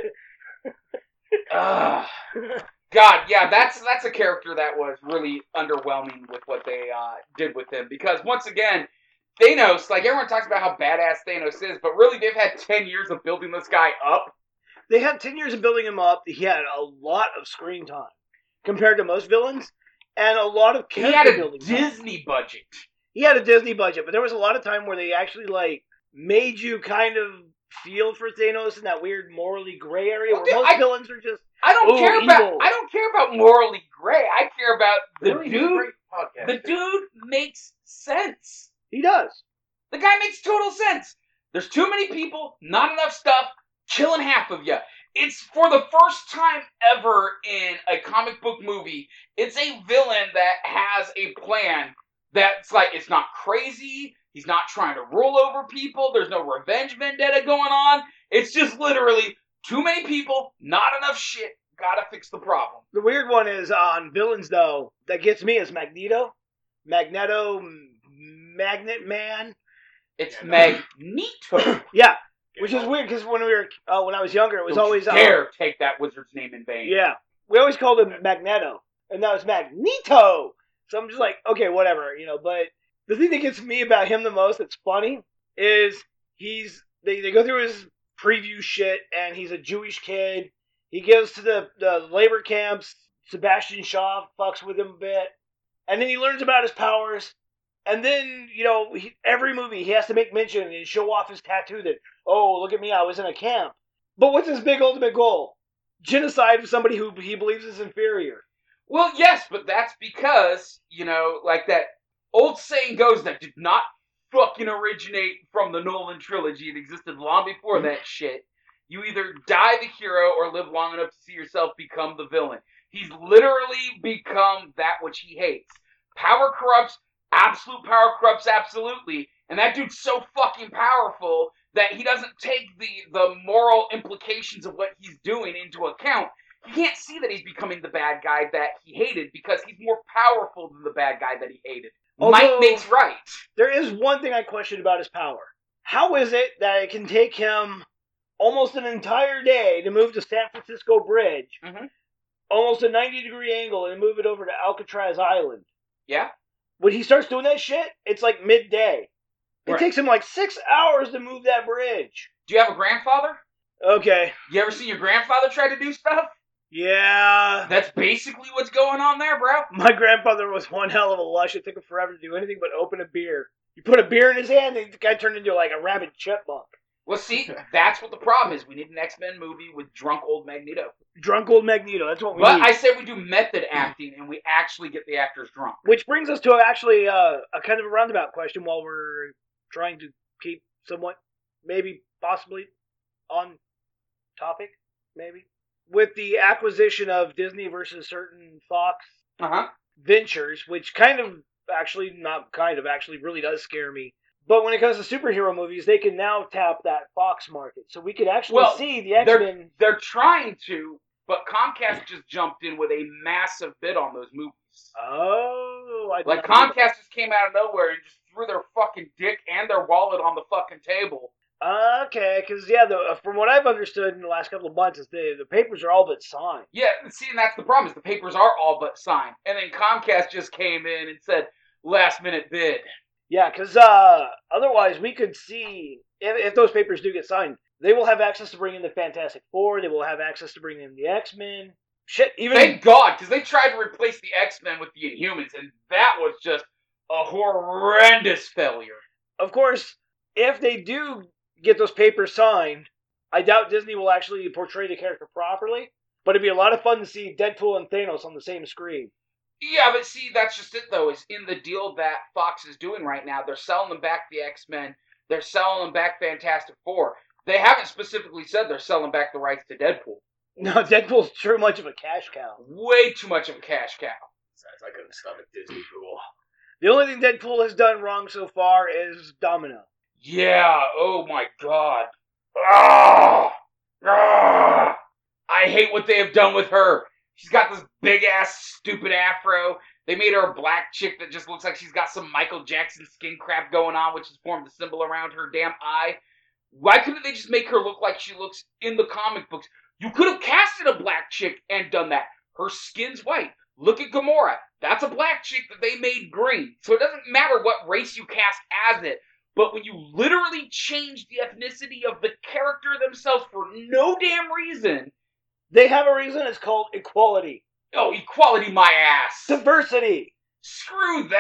Ugh. God, yeah, that's that's a character that was really underwhelming with what they uh, did with him. Because, once again, Thanos, like, everyone talks about how badass Thanos is, but really they've had ten years of building this guy up. They had ten years of building him up. He had a lot of screen time compared to most villains, and a lot of He character had a building time. Disney budget. He had a Disney budget, but there was a lot of time where they actually, like, made you kind of feel for Thanos in that weird morally gray area Well, where dude, most I- villains are just I don't Ooh, care about. evil. I don't care about morally gray. I care about the Really, he's a dude. great podcast. The dude makes sense. he does. The guy makes total sense. There's too many people, not enough stuff, killing half of you. It's for the first time ever in a comic book movie, it's a villain that has a plan that's like, it's not crazy, he's not trying to rule over people, there's no revenge vendetta going on. It's just literally too many people, not enough shit, gotta fix the problem. The weird one is on villains though. That gets me is Magneto, Magneto, Magnet Man. It's Yeah, no. Magneto. Yeah, which is weird because when we were uh, when I was younger, it was Don't always you uh, dare take that wizard's name in vain. yeah. We always called him Magneto, and now it's Magneto. So I'm just like, okay, whatever, you know. But the thing that gets me about him the most, that's funny, is he's they, they go through his preview shit, and he's a Jewish kid. He goes to the, the labor camps. Sebastian Shaw fucks with him a bit, and then he learns about his powers. And then, you know, he, every movie he has to make mention and show off his tattoo that, oh, look at me, I was in a camp. But what's his big ultimate goal? Genocide of somebody who he believes is inferior. Well, yes, but that's because, you know, like that old saying goes that did not fucking originate from the Nolan trilogy. It existed long before that shit. You either die the hero or live long enough to see yourself become the villain. He's literally become that which he hates. Power corrupts. Absolute power corrupts absolutely. And that dude's so fucking powerful that he doesn't take the, the moral implications of what he's doing into account. He can't see that he's becoming the bad guy that he hated because he's more powerful than the bad guy that he hated. Although- Might makes right. There is one thing I question about his power. How is it that it can take him almost an entire day to move to San Francisco Bridge, Mhm. almost a ninety degree angle, and move it over to Alcatraz Island? Yeah? When he starts doing that shit, it's like midday. It Right. takes him like six hours to move that bridge. Do you have a grandfather? Okay. You ever seen your grandfather try to do stuff? Yeah. That's basically what's going on there, bro. My grandfather was one hell of a lush. It took him forever to do anything but open a beer. You put a beer in his hand, and the guy turned into like a rabid chipmunk. Well, see, that's what the problem is. We need an X-Men movie with drunk old Magneto. Drunk old Magneto. That's what we But need. I said we do method acting, and we actually get the actors drunk. Which brings us to actually uh, a kind of a roundabout question while we're trying to keep somewhat, maybe, possibly, on topic, maybe. With the acquisition of Disney versus certain Fox Uh-huh. ventures, which kind of, actually, not kind of, actually really does scare me. But when it comes to superhero movies, they can now tap that Fox market. So we could actually Well, see the X-Men. They're trying to, but Comcast just jumped in with a massive bid on those movies. Oh, I did Like, not know Comcast just came out of nowhere and just threw their fucking dick and their wallet on the fucking table. that. Okay, because, yeah, the, from what I've understood in the last couple of months, is the, the papers are all but signed. Yeah, see, and that's the problem, is the papers are all but signed. And then Comcast just came in and said, last minute bid. Yeah, because uh, otherwise we could see, if, if those papers do get signed, they will have access to bring in the Fantastic Four, they will have access to bring in the X-Men. Shit, even... Thank God, because they tried to replace the X-Men with the Inhumans, and that was just a horrendous failure. Of course, if they do get those papers signed, I doubt Disney will actually portray the character properly, but it'd be a lot of fun to see Deadpool and Thanos on the same screen. Yeah, but see, that's just it, though, is in the deal that Fox is doing right now, they're selling them back the X-Men, they're selling them back Fantastic Four. They haven't specifically said they're selling back the rights to Deadpool. No, Deadpool's too much of a cash cow. Way too much of a cash cow. Besides, I couldn't stomach Disney Pool. The only thing Deadpool has done wrong so far is Domino. Yeah, oh my God. Ah, ah, I hate what they have done with her. She's got this big-ass, stupid afro. They made her a black chick that just looks like she's got some Michael Jackson skin crap going on, which has formed a symbol around her damn eye. Why couldn't they just make her look like she looks in the comic books? You could have casted a black chick and done that. Her skin's white. Look at Gamora. That's a black chick that they made green. So it doesn't matter what race you cast as it. But when you literally change the ethnicity of the character themselves for no damn reason... They have a reason, it's called equality. Oh, equality my ass. Diversity. Screw that.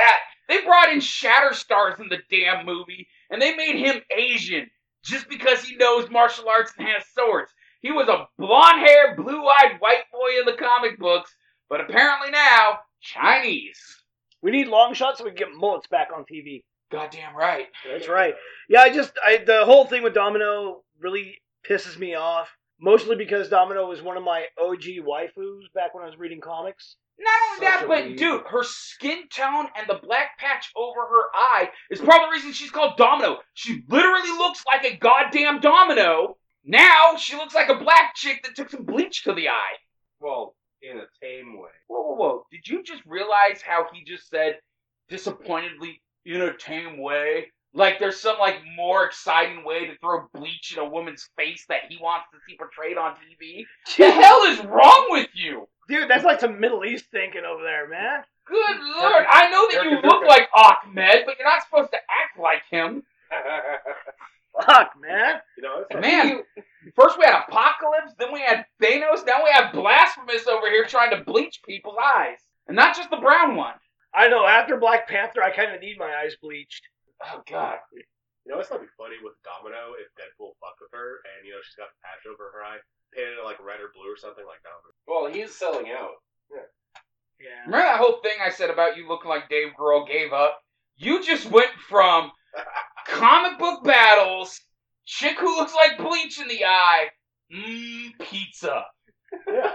They brought in Shatterstars in the damn movie, and they made him Asian just because he knows martial arts and has swords. He was a blonde-haired, blue-eyed white boy in the comic books, but apparently now, Chinese. We need long shots so we can get mullets back on T V. Goddamn right. That's right. Yeah, I just, I the whole thing with Domino really pisses me off. Mostly because Domino was one of my O G waifus back when I was reading comics. Not only Such that, a but weeb. dude, her skin tone and the black patch over her eye is part of the reason she's called Domino. She literally looks like a goddamn domino. Now she looks like a black chick that took some bleach to the eye. Well, in a tame way. Whoa, whoa, whoa. Did you just realize how he just said disappointedly in a tame way? Like there's some like more exciting way to throw bleach in a woman's face that he wants to see portrayed on T V? The hell is wrong with you? Dude, that's like some Middle East thinking over there, man. Good lord, I know that you Durka, look Durka. like Ahmed, but you're not supposed to act like him. Fuck, man. You know, it's Man, first we had Apocalypse, then we had Thanos, now we have Blasphemous over here trying to bleach people's eyes. And not just the brown one. I know, after Black Panther, I kind of need my eyes bleached. Oh, God. You know, it's not be funny with Domino if Deadpool fucked with her and, you know, she's got a patch over her eye, painted it like red or blue or something like Domino. Well, he is selling out. Yeah. Remember that whole thing I said about you looking like Dave Grohl gave up? You just went from comic book battles, chick who looks like bleach in the eye, mmm, pizza. Yeah.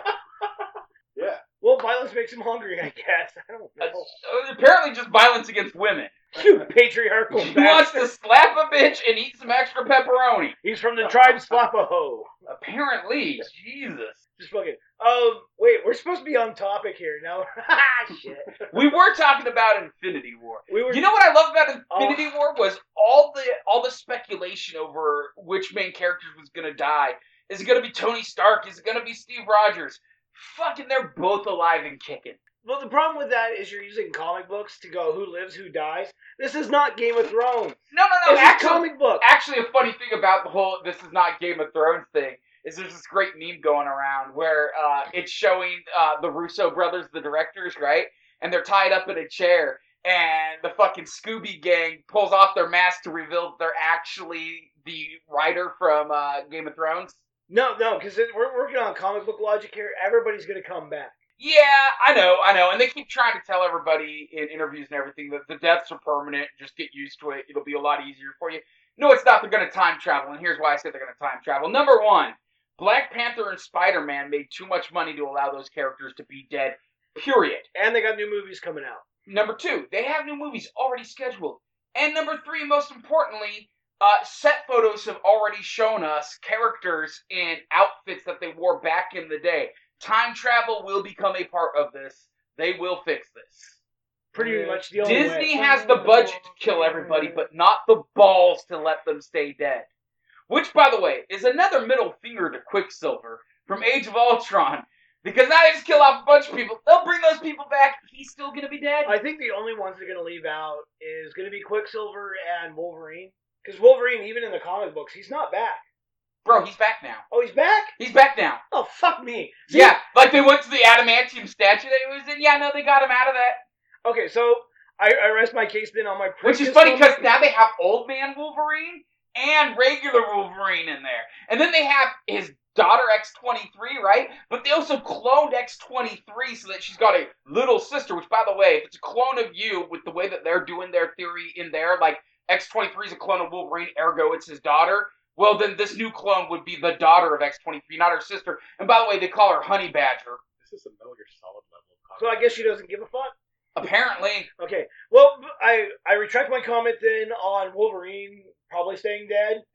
Yeah. Well, violence makes him hungry, I guess. I don't Uh, know. apparently just violence against women. You patriarchal He wants bastard. to slap a bitch and eat some extra pepperoni. He's from the tribe Slapaho. Apparently, Jesus. Just fucking. Um, wait, we're supposed to be on topic here. No, shit. We were talking about Infinity War. We were. You know what I love about Infinity Oh. War was all the all the speculation over which main character was gonna die. Is it gonna be Tony Stark? Is it gonna be Steve Rogers? Fucking, they're both alive and kicking. Well, the problem with that is you're using comic books to go who lives, who dies. This is not Game of Thrones. No, no, no. It's actually, a comic book. actually, a funny thing about the whole "this is not Game of Thrones" thing is there's this great meme going around where uh, it's showing uh, the Russo brothers, the directors, right? And they're tied up in a chair, and the fucking Scooby Gang pulls off their mask to reveal that they're actually the writer from uh, Game of Thrones. No, no, because we're working on comic book logic here. Everybody's gonna come back. Yeah, I know, I know. And they keep trying to tell everybody in interviews and everything that the deaths are permanent. Just get used to it. It'll be a lot easier for you. No, it's not. They're going to time travel. And here's why I said they're going to time travel. Number one, Black Panther and Spider-Man made too much money to allow those characters to be dead, period. And they got new movies coming out. Number two, they have new movies already scheduled. And number three, most importantly, uh, set photos have already shown us characters in outfits that they wore back in the day. Time travel will become a part of this. They will fix this. Pretty much the only Disney way. has the budget to kill everybody, but not the balls to let them stay dead. Which, by the way, is another middle finger to Quicksilver from Age of Ultron. Because now they just kill off a bunch of people. They'll bring those people back. He's still going to be dead. I think the only ones they're gonna leave out is gonna be Quicksilver and Wolverine. Because Wolverine, even in the comic books, he's not back. Bro, he's back now. Oh, he's back? He's back now. Oh, fuck me. See? Yeah, like they went to the adamantium statue that he was in. Yeah, no, they got him out of that. Okay, so I, I rest my case then on my Which previous is funny because comment. now they have Old Man Wolverine and regular Wolverine in there. And then they have his daughter X twenty-three, right? But they also cloned X twenty-three so that she's got a little sister, which, by the way, if it's a clone of you with the way that they're doing their theory in there, like X twenty-three is a clone of Wolverine, ergo it's his daughter, well, then this new clone would be the daughter of X twenty-three, not her sister. And by the way, they call her Honey Badger. This is a Metal Gear Solid level of So I guess she doesn't give a fuck? Apparently. Okay, well, I, I retract my comment then on Wolverine probably staying dead.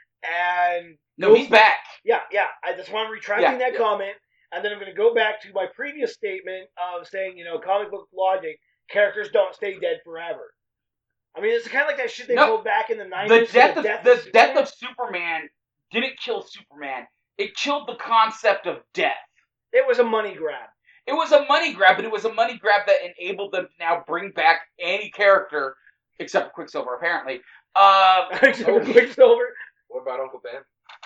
And... No, he's back. Yeah, yeah, I just want to retracting Yeah, that yeah. comment. And then I'm going to go back to my previous statement of saying, you know, comic book logic, characters don't stay dead forever. I mean, it's kind of like that shit they No, pulled back in the nineties. The death with of death the of death Superman. of Superman didn't kill Superman. It killed the concept of death. It was a money grab. It was a money grab, but it was a money grab that enabled them to now bring back any character, except for Quicksilver, apparently. Uh, Except for Quicksilver. What about Uncle Ben?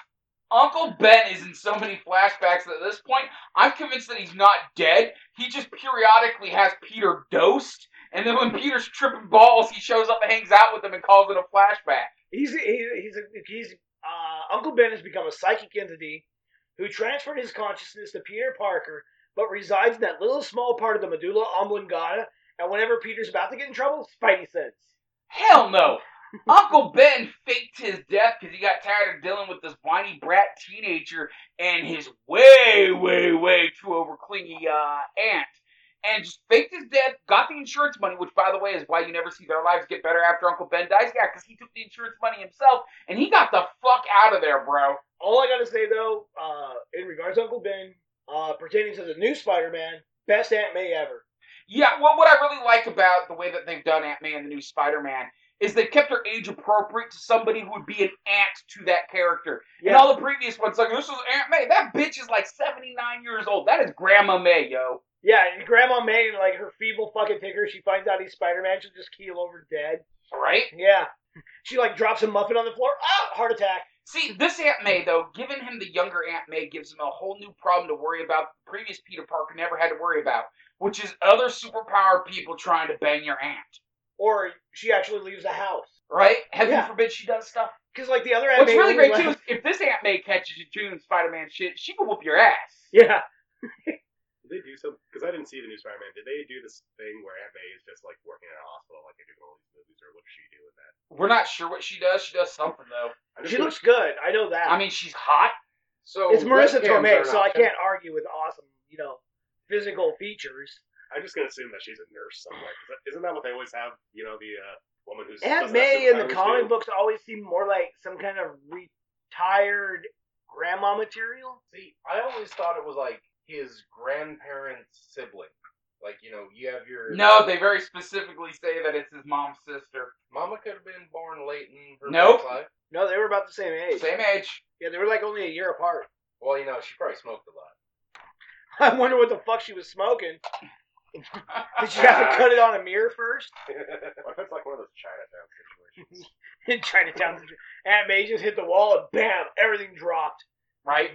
Uncle Ben is in so many flashbacks that at this point, I'm convinced that he's not dead. He just periodically has Peter dosed, and And then when Peter's tripping balls, he shows up and hangs out with him and calls it a flashback. He's he, he's a, he's uh, Uncle Ben has become a psychic entity who transferred his consciousness to Peter Parker, but resides in that little small part of the medulla oblongata. And whenever Peter's about to get in trouble, Spidey sense. Hell no. Uncle Ben faked his death because he got tired of dealing with this whiny brat teenager and his way, way, way too over clingy uh, aunt. And just faked his death, got the insurance money, which, by the way, is why you never see their lives get better after Uncle Ben dies. Yeah, because he took the insurance money himself, and he got the fuck out of there, bro. All I gotta say, though, uh, in regards to Uncle Ben, uh, pertaining to the new Spider-Man, best Aunt May ever. Yeah, well, what I really like about the way that they've done Aunt May and the new Spider-Man is they kept her age appropriate to somebody who would be an aunt to that character. Yeah. And all the previous ones, like, this is Aunt May. That bitch is like seventy-nine years old. That is Grandma May, yo. Yeah, and Grandma May, like, her feeble fucking ticker, she finds out he's Spider-Man, she'll just keel over dead. Right? Yeah. She, like, drops a muffin on the floor. Ah! Heart attack. See, this Aunt May, though, giving him the younger Aunt May gives him a whole new problem to worry about the previous Peter Parker never had to worry about, which is other superpowered people trying to bang your aunt. Or she actually leaves the house. Right? Heaven Yeah. forbid she does stuff. Because, like, the other Aunt What's May really only great, too, left- is if this Aunt May catches you doing Spider-Man shit, she can whoop your ass. Yeah. Did they do some? Because I didn't see the new Spider-Man. Did they do this thing where Aunt May is just like working in a hospital like they do in all these movies, or what does she do with that? We're not sure what she does. She does something, though. I'm just She gonna- looks good. I know that. I mean, she's hot. So it's Marissa webcams Tomei, are an so I option. can't argue with awesome, you know, physical features. I'm just gonna assume that she's a nurse somewhere. 'Cause that- Isn't that what they always have? You know, the uh, woman who's Aunt doesn't have May in the superpowers comic do? books always seemed more like some kind of retired grandma material. See, I always thought it was like his grandparents' sibling. Like, you know, you have your... No, they very specifically say that it's his mom's sister. Mama could have been born late in her Nope. life. No, they were about the same age. Same age. Yeah, they were like only a year apart. Well, you know, she probably smoked a lot. I wonder what the fuck she was smoking. Did she have to cut it on a mirror first? What if it's like one of those Chinatown situations? In Chinatown, Aunt May just hit the wall and bam, everything dropped. Right?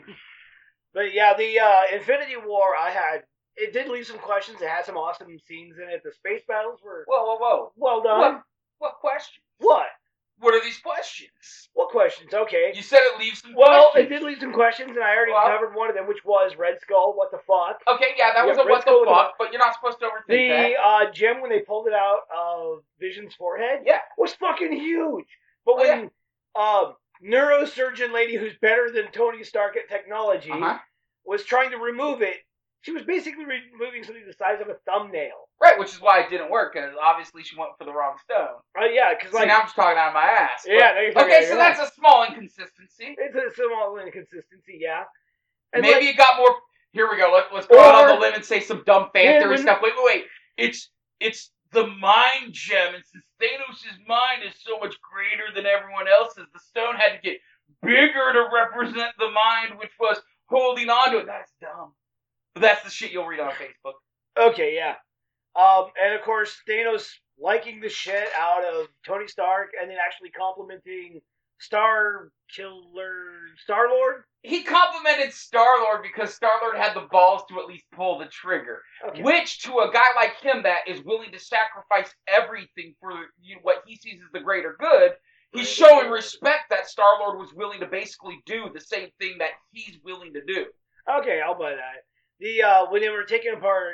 But yeah, the uh, Infinity War, I had, it did leave some questions. It had some awesome scenes in it. The space battles were Whoa, whoa, whoa. well done. What, what questions? What? What are these questions? What questions? Okay. You said it leaves some Well, it questions. did leave some questions, and I already Well- covered one of them, which was Red Skull. What the fuck? Okay, yeah, that was Yeah, a Red what Skull the was fuck, but you're not supposed to overthink The that. uh, gem when they pulled it out of Vision's forehead, Yeah. was fucking huge. But Oh, when um, neurosurgeon lady, who's better than Tony Stark at technology, Uh-huh. was trying to remove it, she was basically removing something the size of a thumbnail. Right, which is why it didn't work, because obviously she went for the wrong stone. Uh, yeah, because So like, now I'm just talking out of my ass. but- yeah, now you're talking Okay, out of so your that's ass. a small inconsistency. It's a small inconsistency, yeah. And Maybe like, it got more. Here we go. Let, let's go out on Or- the limb and say some dumb fan Yeah, theory when- stuff. Wait, wait, wait. It's it's the mind gem, and since Thanos' mind is so much greater than everyone else's, the stone had to get bigger to represent the mind, which was holding on to it. That's dumb. But that's the shit you'll read on Facebook. okay, yeah. Um, and of course, Thanos liking the shit out of Tony Stark, and then actually complimenting Star Killer, Star Lord. He complimented Star-Lord because Star-Lord had the balls to at least pull the trigger. Okay. Which, to a guy like him that is willing to sacrifice everything for you know, what he sees as the greater good, he's showing respect that Star-Lord was willing to basically do the same thing that he's willing to do. Okay, I'll buy that. The uh, when they were taking apart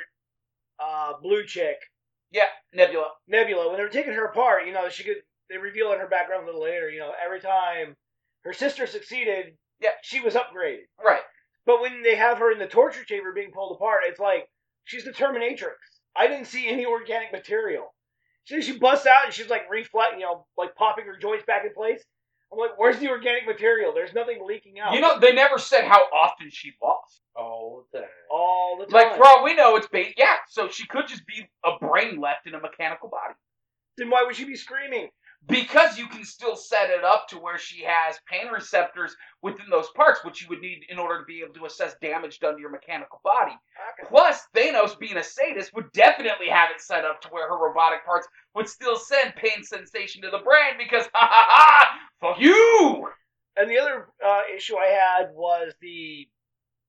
uh, Blue Chick, Yeah, Nebula. Nebula, when they were taking her apart, you know, she could. They reveal in her background a little later. You know, every time her sister succeeded, Yeah. she was upgraded. Right. But when they have her in the torture chamber being pulled apart, it's like she's the Terminatrix. I didn't see any organic material. She she busts out and she's like reflect, you know, like popping her joints back in place. I'm like, where's the organic material? There's nothing leaking out. You know, they never said how often she lost. All the time. all the time. Like, for all we know, it's bait. Yeah, so she could just be a brain left in a mechanical body. Then why would she be screaming? Because you can still set it up to where she has pain receptors within those parts, which you would need in order to be able to assess damage done to your mechanical body. Okay. Plus, Thanos, being a sadist, would definitely have it set up to where her robotic parts would still send pain sensation to the brain because, ha ha ha, fuck you! And the other uh, issue I had was the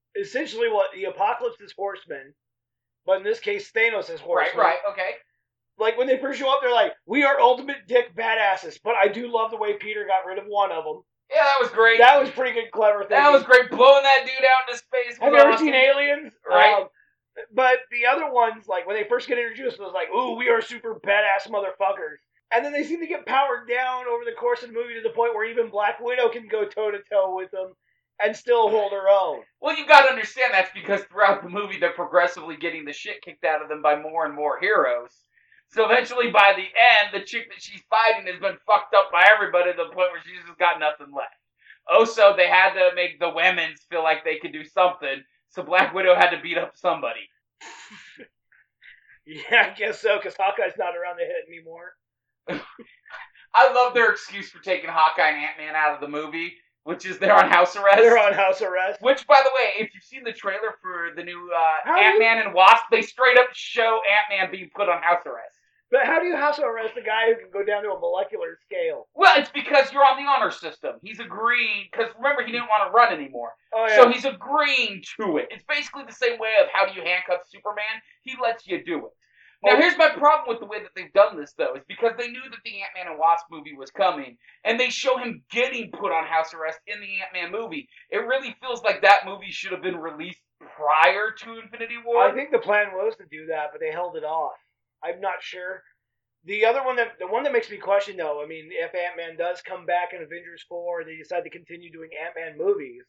essentially what the Apocalypse's horsemen, but in this case Thanos' Right, horsemen. right, okay. Like, when they first show up, they're like, we are ultimate dick badasses, but I do love the way Peter got rid of one of them. Yeah, that was great. That was pretty good, clever thing. That was great. Blowing that dude out into space. Have was you ever awesome. seen Aliens? Right. Um, but the other ones, like, when they first get introduced, it was like, ooh, we are super badass motherfuckers. And then they seem to get powered down over the course of the movie to the point where even Black Widow can go toe-to-toe with them and still hold her own. Well, you gotta understand that's because throughout the movie they're progressively getting the shit kicked out of them by more and more heroes. So eventually, by the end, the chick that she's fighting has been fucked up by everybody to the point where she's just got nothing left. Also, they had to make the women's feel like they could do something, so Black Widow had to beat up somebody. Yeah, I guess so, because Hawkeye's not around to hit anymore. I love their excuse for taking Hawkeye and Ant-Man out of the movie, which is they're on house arrest. They're on house arrest. Which, by the way, if you've seen the trailer for the new uh, How do you- Ant-Man and Wasp, they straight up show Ant-Man being put on house arrest. But how do you house arrest a guy who can go down to a molecular scale? Well, it's because you're on the honor system. He's agreeing, because remember, he didn't want to run anymore. Oh, yeah. So he's agreeing to it. It's basically the same way of how do you handcuff Superman? He lets you do it. Now, Oh. here's my problem with the way that they've done this, though, is because they knew that the Ant-Man and Wasp movie was coming, and they show him getting put on house arrest in the Ant-Man movie. It really feels like that movie should have been released prior to Infinity War. I think the plan was to do that, but they held it off. I'm not sure. The other one that the one that makes me question, though, I mean, if Ant-Man does come back in Avengers four, and they decide to continue doing Ant-Man movies,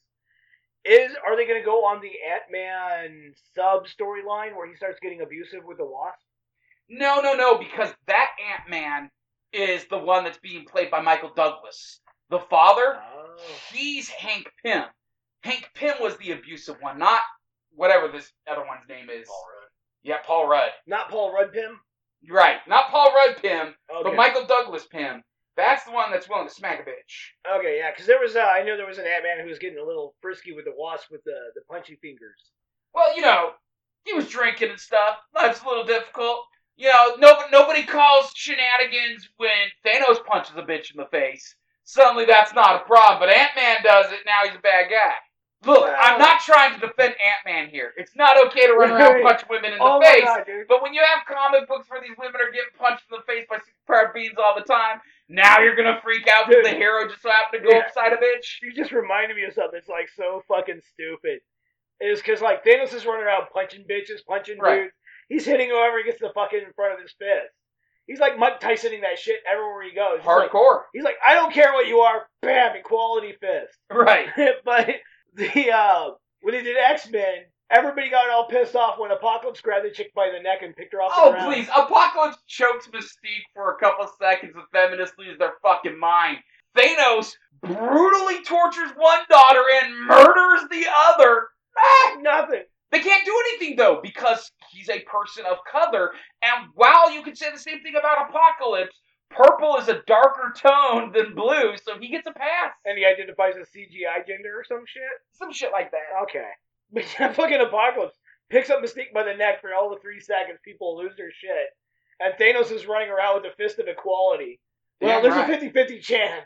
is are they going to go on the Ant-Man sub storyline where he starts getting abusive with the Wasp? No, no, no, because that Ant-Man is the one that's being played by Michael Douglas. The father, Oh. he's Hank Pym. Hank Pym was the abusive one, not whatever this other one's name is. Paul Rudd. Yeah, Paul Rudd. Not Paul Rudd Pym? You're right. Not Paul Rudd Pym, Okay. but Michael Douglas Pym. That's the one that's willing to smack a bitch. Okay, yeah, because there was, uh, I know there was an Ant-Man who was getting a little frisky with the Wasp with the, the punchy fingers. Well, you know, he was drinking and stuff. Life's a little difficult. You know, no, nobody calls shenanigans when Thanos punches a bitch in the face. Suddenly that's not a problem, but Ant-Man does it, now he's a bad guy. Look, Well- I'm not trying to defend Ant-Man here. It's not okay to run around and punch women in the Oh my face. God, dude. But when you have comic books where these women are getting punched in the face by super beans all the time, now you're gonna freak out because the Dude. hero just so happened to go Yeah. upside a bitch? You just reminded me of something that's like so fucking stupid. Is because like Thanos is running around punching bitches, punching Right. dudes. He's hitting whoever he gets the fucking in front of his fist. He's like Mike Tysoning that shit everywhere he goes. He's like, Hardcore. he's like, I don't care what you are, bam, equality fist. Right. But the uh, when they did X-Men, everybody got all pissed off when Apocalypse grabbed the chick by the neck and picked her off the Oh, ground. please. Apocalypse chokes Mystique for a couple seconds and feminists lose their fucking mind. Thanos brutally tortures one daughter and murders the other. Ah! Nothing. They can't do anything, though, because he's a person of color. And while you could say the same thing about Apocalypse, purple is a darker tone than blue, so he gets a pass. And he identifies as C G I gender or some shit. Some shit like that. Okay. But yeah, fucking Apocalypse picks up Mystique by the neck for all the three seconds people lose their shit. And Thanos is running around with the fist of equality. Well, Damn there's right. a fifty-fifty chance.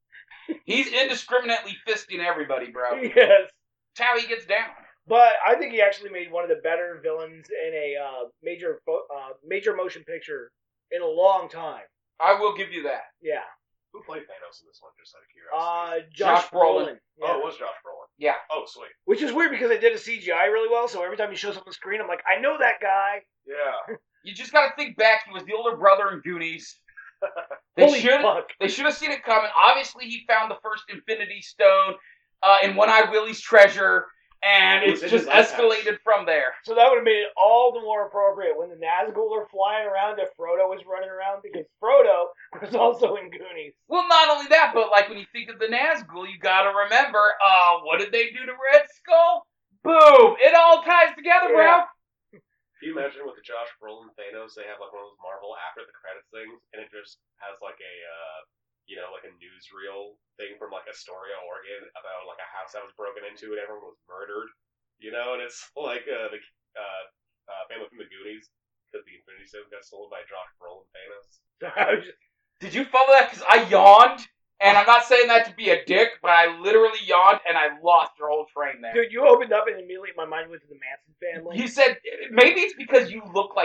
He's indiscriminately fisting everybody, bro. Yes. That's how he gets down. But I think he actually made one of the better villains in a uh, major fo- uh, major motion picture in a long time. I will give you that. Yeah. Who played Thanos in this one, just out of Uh, curiosity? Josh, Josh Brolin. Yeah. Oh, it was Josh Brolin. Yeah. Oh, sweet. Which is weird because they did a C G I really well, so every time he shows up on the screen, I'm like, I know that guy. Yeah. You just gotta think back. He was the older brother in Goonies. They Holy should fuck. they should have seen it coming. Obviously, he found the first Infinity Stone uh, in One-Eyed Willie's treasure, and It it's was in just his lighthouse. escalated from there. So that would have made it all the more appropriate when the Nazgul are flying around if Frodo was running around, because Frodo was also in Goonies. Well, not only that, but like when you think of the Nazgul, you gotta remember, uh, what did they do to Red Skull? Boom! It all ties together, bro. Yeah. Can you imagine with the Josh Brolin Thanos, they have like one of those Marvel after the credits things, and it just has like a, uh, you know, like a newsreel thing from like Astoria, Oregon, about like a house that was broken into and everyone was murdered, you know, and it's like uh, the uh, uh, family from the Goonies, because the Infinity Stone got stolen by Josh Brolin Thanos. So I was just, Did you follow that? Because I yawned, and I'm not saying that to be a dick, but I literally yawned, and I lost your whole train there. dude, you opened up and immediately my mind went to the Manson family. You said maybe it's because you look like Fetch.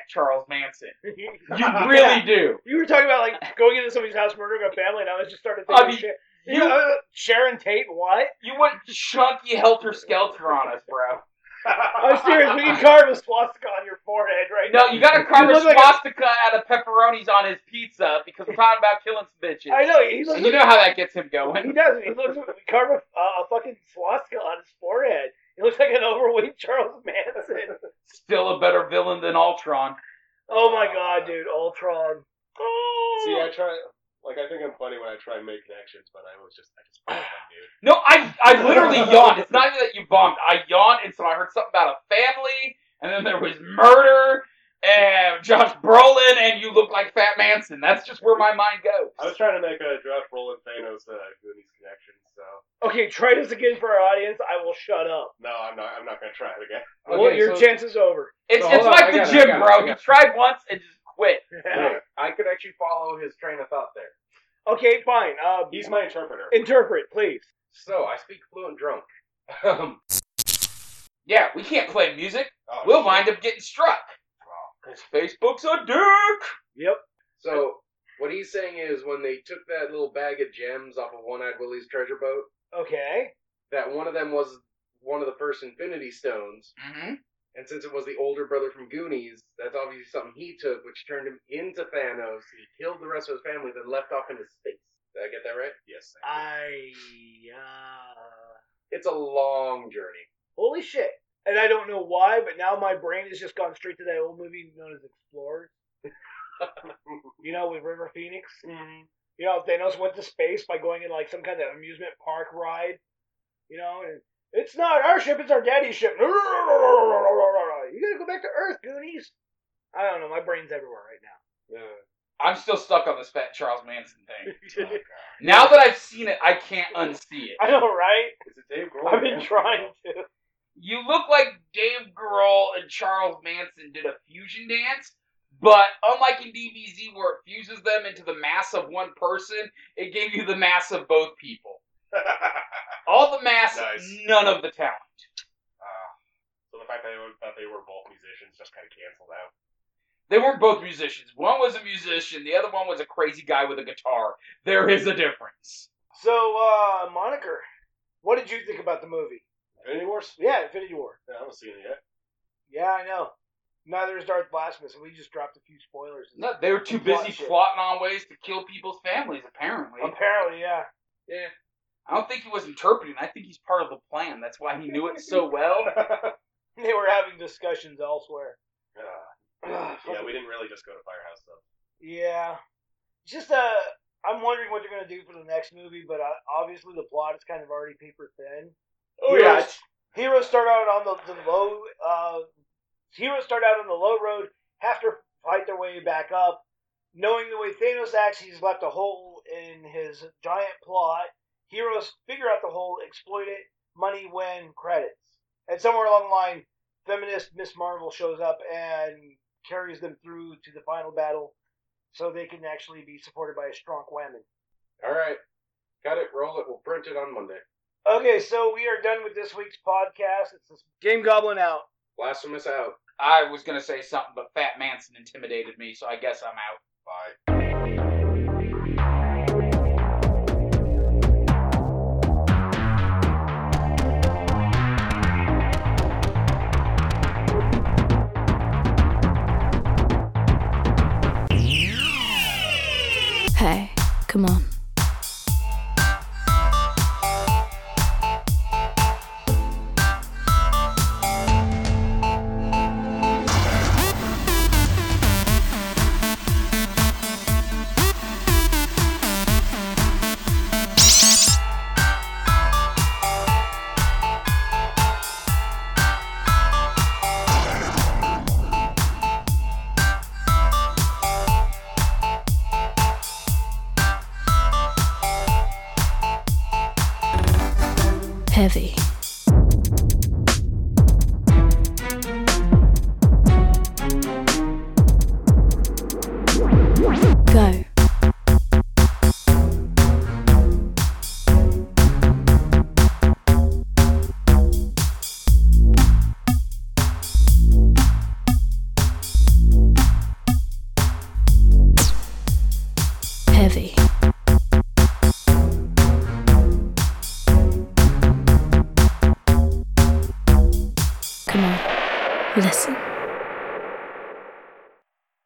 Charles Manson. You really do. You were talking about like going into somebody's house, murdering a family, and I was just started I thinking, mean, shit. you- You know, Sharon Tate, what? You went chunky helter-skelter on us, bro. I'm serious. We can carve a swastika on your forehead right No, now. you gotta carve You a look like a- swastika out of pepperonis on his pizza because we're talking about killing some bitches. I know. He looks And you know like, how that gets him he going. does. He looks. We carve a, uh, a fucking swastika on his forehead. He looks like an overweight Charles Manson. Still a better villain than Ultron. Oh my god, dude, Ultron. Oh. See, I try. Like, I think I'm funny when I try and make connections, but I always just, I just bomb them, dude. No, I I literally yawned. It's not even that you bombed. I yawned, and so I heard something about a family, and then there was murder, and Josh Brolin, and you look like Fat Manson. That's just where my mind goes. I was trying to make a Josh Brolin Thanos uh, Goonies connection, so Okay, try this again for our audience. I will shut up. no, I'm not. I'm not gonna try it again. well, Okay, your so- chance is over. It's So, it's hold on, like I the got it, I gym, got it, bro. I got You it. tried once and just quit. Wait, I could actually follow his train of thought there. Okay, fine. Um, He's my interpreter. interpret, please. So, I speak fluent drunk. Um, Yeah, we can't play music. Oh, We'll shit. wind up getting struck. Because Facebook's a dick. Yep. so, what he's saying is when they took that little bag of gems off of One-Eyed Willie's treasure boat, Okay. that one of them was one of the first Infinity Stones, Mm-hmm. and since it was the older brother from Goonies, that's obviously something he took, which turned him into Thanos. He killed the rest of his family, then left off into space. Did I get that right? Yes. I. Uh... It's a long journey. Holy shit. And I don't know why, but now my brain has just gone straight to that old movie known as Explorers. You know, with River Phoenix. Mm-hmm. You know, Thanos went to space by going in like some kind of amusement park ride. You know, and it's not our ship, it's our daddy's ship. You gotta go back to Earth, Goonies. I don't know, my brain's everywhere right now. Yeah. I'm still stuck on this fat Charles Manson thing. Oh, God. Now that I've seen it, I can't unsee it. I know, right? Is it Dave Grohl? I've been trying to. You look like Dave Grohl and Charles Manson did a fusion dance, but unlike in D B Z where it fuses them into the mass of one person, it gave you the mass of both people. All the mass, Nice. none of the talent. Uh, so the fact that they, were, that they were both musicians just kind of canceled out. They weren't both musicians. One was a musician, the other one was a crazy guy with a guitar. There is a difference. So, uh, Moniker, what did you think about the movie? Infinity Wars? Yeah, Infinity War. Yeah, I haven't seen it yet. Yeah, I know. Neither is Darth Blasphemous, and we just dropped a few spoilers. No, they were too Plot busy shit. plotting on ways to kill people's families, apparently. Apparently, yeah. Yeah. I don't think he was interpreting. I think he's part of the plan. That's why he knew it so well. They were having discussions elsewhere. Uh, Ugh, yeah, we didn't really just go to Firehouse, though. Yeah. It's just, uh, I'm wondering what they're going to do for the next movie, but uh, obviously the plot is kind of already paper thin. Oh, heroes, heroes start out on the, the low, uh, heroes start out on the low road, have to fight their way back up. Knowing the way Thanos acts, he's left a hole in his giant plot. Heroes figure out the hole, exploit it, money win, credits. And somewhere along the line, feminist Miss Marvel shows up and carries them through to the final battle so they can actually be supported by a strong woman. All right. Got it. Roll it. We'll print it on Monday. Okay, so we are done with this week's podcast. It's this Game Goblin out. Blasphemous out. I was going to say something, but Fat Manson intimidated me, so I guess I'm out. Bye. Hey, come on. Heavy. Go. see. Come on, listen.